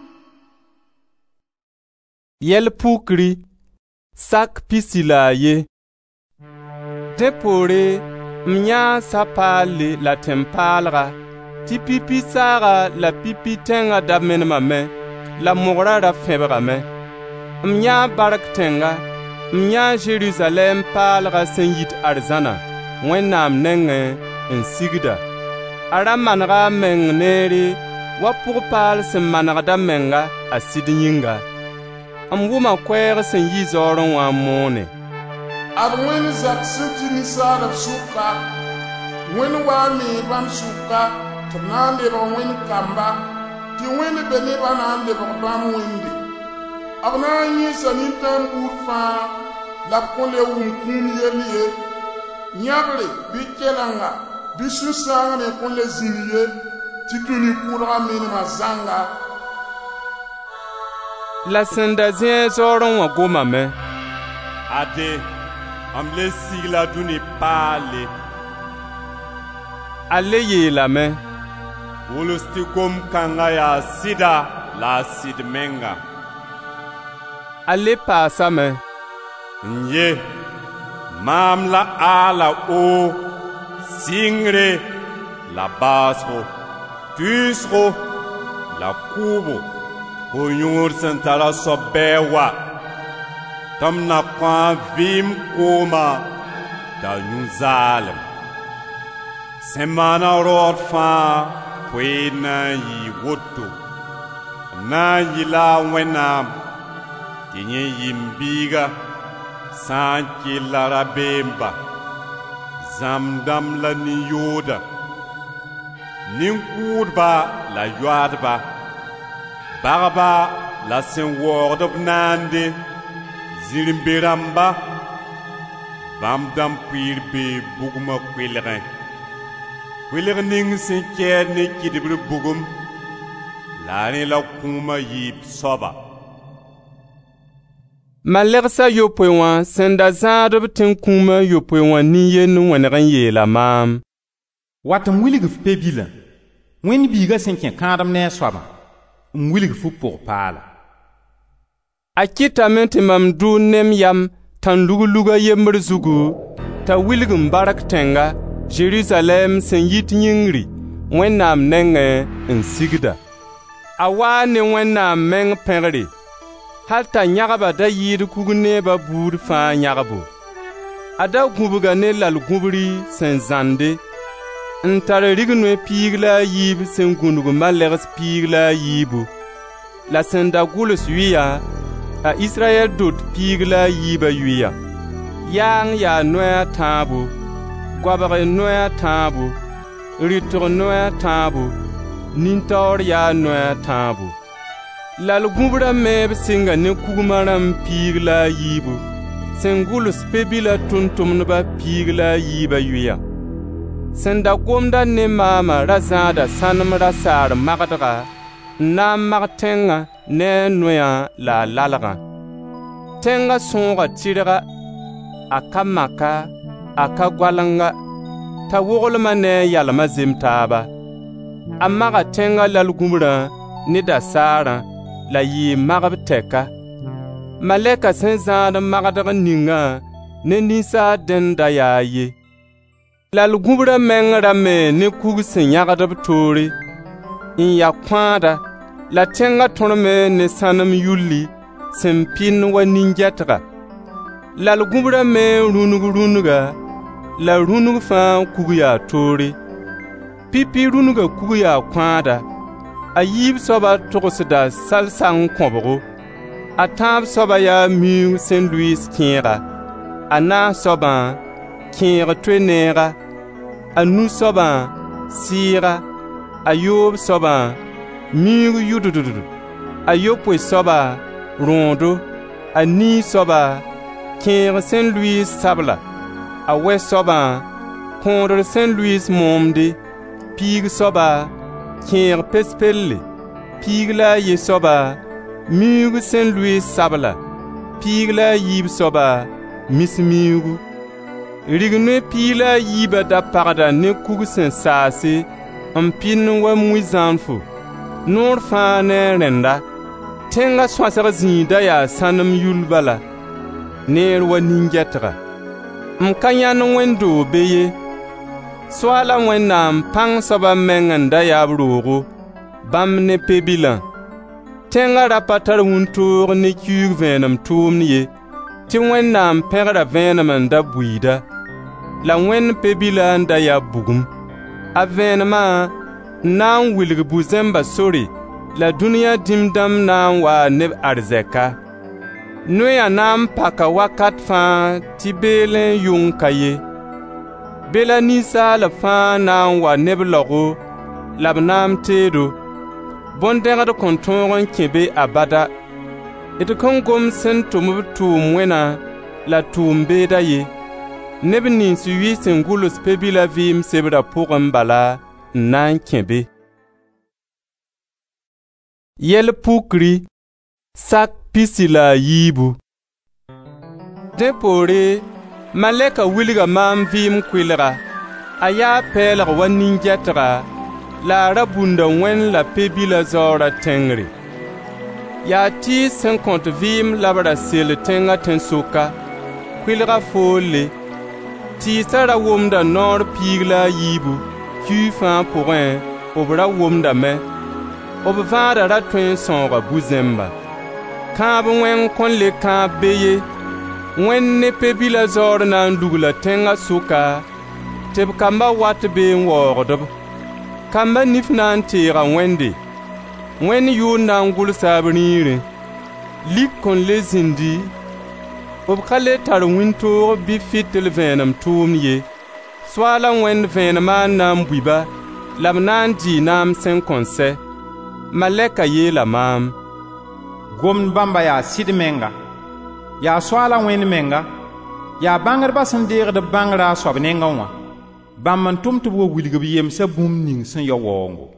Yɛl pukri, sak pisi la a ye. Dẽ poore, m yãa sa-paalle la tẽn-paalga, tɩ pipi saaga la pipi tẽngã da menemame, la mogrã ra fẽbgame. M yãa bark tẽnga, m yãa Jerusalɛm paalga sẽn yit arzãna, Wẽnnaam nengẽ n sigda. A ra manega a meng neere wa pʋg-paal sẽn manegda menga a sɩd yĩnga. M wʋma koɛɛg sẽn yi zaoorẽ wã n moone. Ad Wẽnd zak sẽn tɩ ninsaalb sʋka, Wẽnd waa n mee bãmb sʋka tɩ b na n lebg Wẽnd kamba, tɩ Wẽnd be nebã na n lebg bãmb Wẽnde. b na n yĩnsa nin-tãn-buud fãa la b kõ le wʋm kũum yell ye. Yãbre bɩ kelanga bɩ sũ-sãagre kõ le zĩnd ye tɩ dũni kʋʋlga menema zãnga. La sẽn da zẽ zaoorẽ wã gomame. Ade, m le sigla dũni paale. A le yeelame. Wʋls tɩ gom-kãngã yaa sɩda la a sɩd menga. A le paasame. N-ye, maam la aala oo, sɩngre, la baasgo, tʋʋsgo, la kʋʋbo, fo yõor sẽn tara soab-bɛɛ wa. Tɩ m na kõ vɩɩm kooma t'a yũ zaalem. Sẽn maana raood fãa poeed na n yɩ woto. M na n yɩ la a Wẽnnaam tɩ yẽ yim-biiga sã n kell la rabeemba, zãmdãmb la nin-yooda, nin-kʋʋdba la yoaadba, bagba la sẽn waoogd b naande, zĩrĩmbe-rãmba, bãmb dãmb pʋɩɩr bee bugmã kʋɩlgẽ. Kʋɩlg ning sẽn kɛɛd ne kɩdbr bugum, la rẽ la kũumã yɩɩb soaba. Malɛgsa yopoe wã sẽn da zãadb tẽn-kũumã yopoe wã nin-yend wẽneg n yeela maam. Wat n wilg f pe-bilã, Wẽnd biigã sẽn kẽ kãadem ne a soabã, n wilg f pʋg-paala. A kɩtame tɩ mam dʋʋn nem yam tãn lug-lugã yembr zugu, t'a wilg n bark tẽnga, Jerusalɛm sẽn yit yĩngri, Wẽnnaam nengẽ n sigda. A waa ne Wẽnnaam meng pẽgre, hal t'a yãgba da yɩɩd kug neebã buud fãa yãgbo. A da gũbga ne lal-gũbri sẽn zãnde, n tar rig-noe piig la a yiib sẽn gũnug malɛgs piig la a yiibu. La sẽn da gʋls yʋya, a Israyɛl dot piig la a yiibã yʋya. Yaang yaa noɛ a tãabo, goabg noɛ a tãabo, rɩtg noɛ a tãabo, nin-taoor yaa noɛ a tãabo. Lal-gũbrã meeb sɩnga ne kugmã rãmb piig la a yiibu, sẽn gʋls pe-bilã tʋm-tʋmdbã piig la a yiibã yʋya. Sẽn da gomda ne maama ra zãada sãnem ra saar magdga, n na n mag tẽngã ne a noyã la a lalgã. Tẽngã sõoga tɩrga, a ka maka, a ka goalenga, t'a woglmã ne a yalmã zem taaba. A maga tẽngã lal-gũbrã ne da-saarã, la yɩɩ magb tɛka. Malɛka sẽn zãad magdg ningã ne ninsaal dẽn da yaa ye. Lal-gũbrã meng rame ne kug sẽn yãgd b toore, n ya kõada, la tẽngã tõrme ne sãnem yulli sẽn pɩnd wa nin-gɛtga. Lal-gũbrã me rũnug-rũnuga, la rũnug fãa kug yaa toore. Pipi rũnuga kug yaa kõada. A yiib soaba togsda sal-sang kõbgo. A tãab soaba yaa miug sẽn luiis kẽega. A naag soabã kẽeg toe-neega. A nu soabã sɩɩga. A yoob soabã miug yʋddd. A yopoe soaba rõodo. A nii soaba kẽeg sẽn luiis sabla. A wɛ soabã kõodr sẽn luiis moomde. Piig soaba kẽeg pespelle. Piig la a ye soaba miug sẽn luiis sabla. Piig la a yiib soaba mis miugu. Rig-noe piig la a yiibã da pagda ne kug sẽn saase n pɩnd wa mui zãanfo. Noor fãa ne a rẽnda. Tẽngã sõasg zĩida yaa sãnem yul bala. Neer wa nin-gɛtga. M ka yãnd wẽn-doog be ye. Soala Wẽnnaam pãng soaba meng n da yaab roogo, bãmb ne pe-bilã. Tẽngã ra pa tar wũntoog ne kiug vẽenem tʋʋmd ye, tɩ Wẽnnaam pẽgra vẽenem n da buiida, la Wẽnd pe-bilã n da ya bugum. A vẽenemã n na n wilg bu-zẽmba sore, la dũniyã dĩm-dãmb na n waa neb arzɛka. Noyã na n paka wakat fãa tɩ beelẽ yʋng ka ye. Bela ninsaal fãa na n wa neb lago, la b naam teedo. Bõn-dẽgd kõn tõog n kẽ be abada. d kõn gom sẽn tʋm b tʋʋm wẽna la tʋʋm beeda ye, neb nins yu sẽn gʋls pe-bila vɩɩm sebra pʋgẽ bala n na n kẽ be. Yɛl pukri, sak pisi la a yiibu. Dẽ poore, malɛka wilga maam vɩɩm kʋɩlga, a yaa pɛɛlg wa nin-gɛtga, la a ra bũnda wẽn la pe-bila zaoora tẽngre. Yaa tɩɩs sẽn kõt vɩɩm la b ra sel tẽngã tẽn-soka, kʋɩlga foolle, tɩɩsã ra wʋmda noor piig la a yiibu, kuu fãa pʋgẽ, b ra wʋmdame, b vãada ra tõe n sãooga bu-zẽmba. Kãab wẽng kõn le kãab be ye, wẽnd ne pe-bila zaoor na n lugla tẽngã sʋka, tɩ b kamba wat bee n waoogd-b. Kamba nif na n teega wẽnde, wẽnd yʋʋr na n gʋlsa b rĩirẽ. Lik kõn le zĩndi, b ka le tar wĩntoog bɩ fɩtl vẽenem tʋʋm ye. Soaala wẽnd vẽenemã n na n bui-ba, la b na n dɩ naam sẽn kõn sɛ. Malɛka yeela maam: Gomd bãmba yaa sɩd menga, yaa soaala wẽnd menga, yaa bãngdbã sẽn deegd b bãngrã a soab nengẽ wã, bãmb n tʋm tɩ b wa wilg b yemsã bũmb ning sẽn ya waoongo.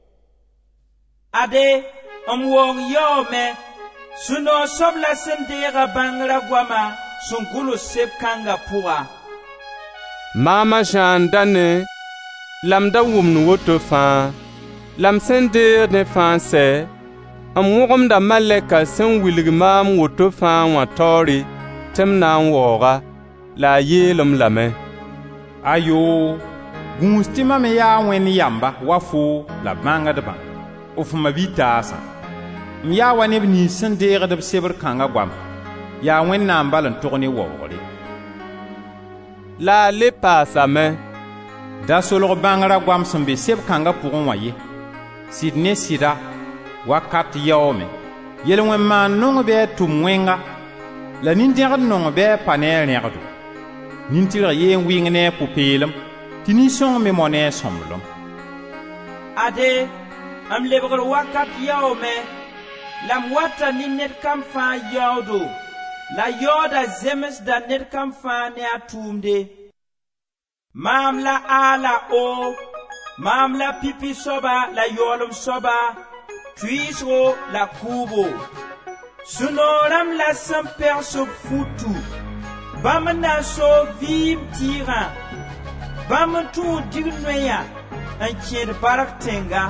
Ade, m waoong yaoome, sũ-noog soab la sẽn deega bãngrã goama sẽn gʋls seb-kãngã pʋga. Maama Zãan dãne, la m da wʋmd woto fãa, la m sẽn deeg ne fãa sɛ, m wõgemda malɛka sẽn wilg maam woto fãa wã taoore tɩ m na n waooga, la a yeelem lame: Ayoo, gũus tɩ mam me yaa wẽnd yamba wa foo la bãngdbã, f ma-bi-taasã. M yaa wa neb nins sẽn deegd b sebr kãngã goam, yaa Wẽnnaam bal n tʋg ne waoogre. La a le paasame: Da solg bãngrã goam sẽn be seb kãngã pʋgẽ wã ye. Sɩd ne sɩda, wakat yaoome, yel-wẽn maan nong bɩ a tʋm wẽnga, la nin-dẽgd nong bɩ a pa ne a rẽgdo. Nin-tɩrg yee n wɩng ne a pʋ-peelem, tɩ nin-sõng me mo ne a sõmblem. Ade, m lebgr wakat yaoome, la m wata ne ned kam fãa yaoodo, la yaooda zemsda ned kam fãa ne a tʋʋmde. Maam la aala o, maam la pipi soaba la yaoolem soaba, tʋɩɩsgo la kʋʋbo. Sũ-noorãm la sẽn pɛgs b futu, bãmb na n so vɩɩm tɩɩgã, bãmb n tʋʋg dig noyã n kẽed bark tẽnga.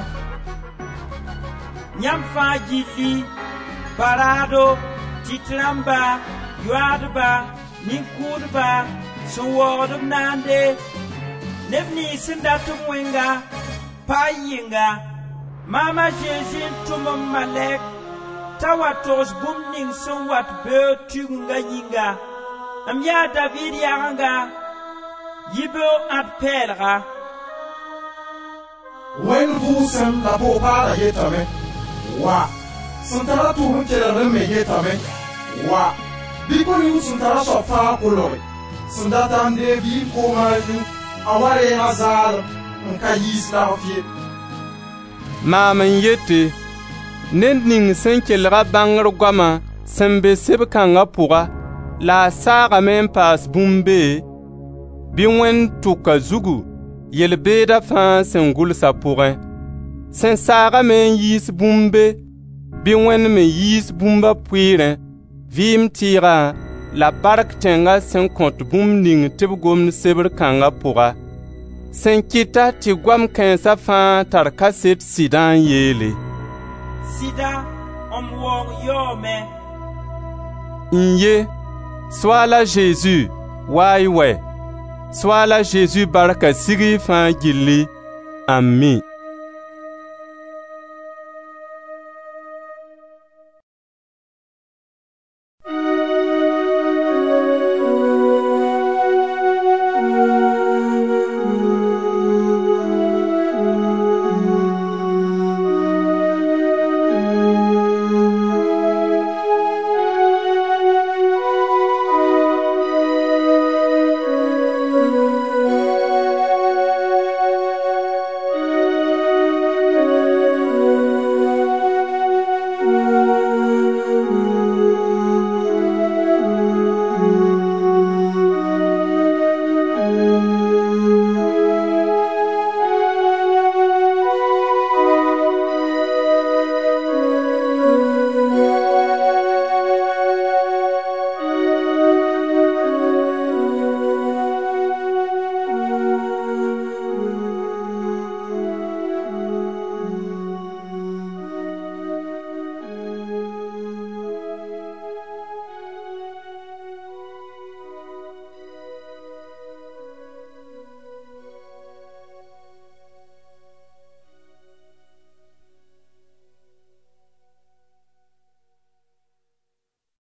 Yãmb fãa gilli, baraado, tɩt-rãmba, yoaadba, nin-kʋʋdba, sẽn waoogd b naande, neb nins sẽn dat b wẽnga, pa a yɩnga, maam a Zezi n tʋm n malɛk t'a wa togs bũmb ning sẽn wat beoog tugungã yĩnga. M yaa David yagenga, yi-beoog ãd pɛɛlga. Wẽnd Vʋʋsem la pʋg-paala yetame: wa, sẽn tara tʋʋm kelgd me yetame: wa, bɩ-ko-ning sẽn tara soab fãa kolge, sẽn dat n deeg vɩɩm koomã yu, a wa reega zaalem n ka yiis lagf ye. Maam n yete, ned ning sẽn kelga bãngr goamã sẽn be seb-kãngã pʋga, la a saagame n paas bũmb be, bɩ Wẽnd tʋka zugu yel-beedã fãa sẽn gʋlsa pʋgẽ. Sẽn saagame n yiis bũmb be, bɩ Wẽnd me yiis bũmbã pʋɩɩrẽ, vɩɩm tɩɩgã la bark tẽngã sẽn kõt bũmb ning tɩ b gomd sebr kãngã pʋga. Sẽn kɩta tɩ goam kãensã fãa tar kaset sɩdã n yeele: Sɩda, m waoong yaoome. N-ye, soaala Zeezi, waay wɛ. Soaala Zeezi barka sig y fãa gilli. Ami.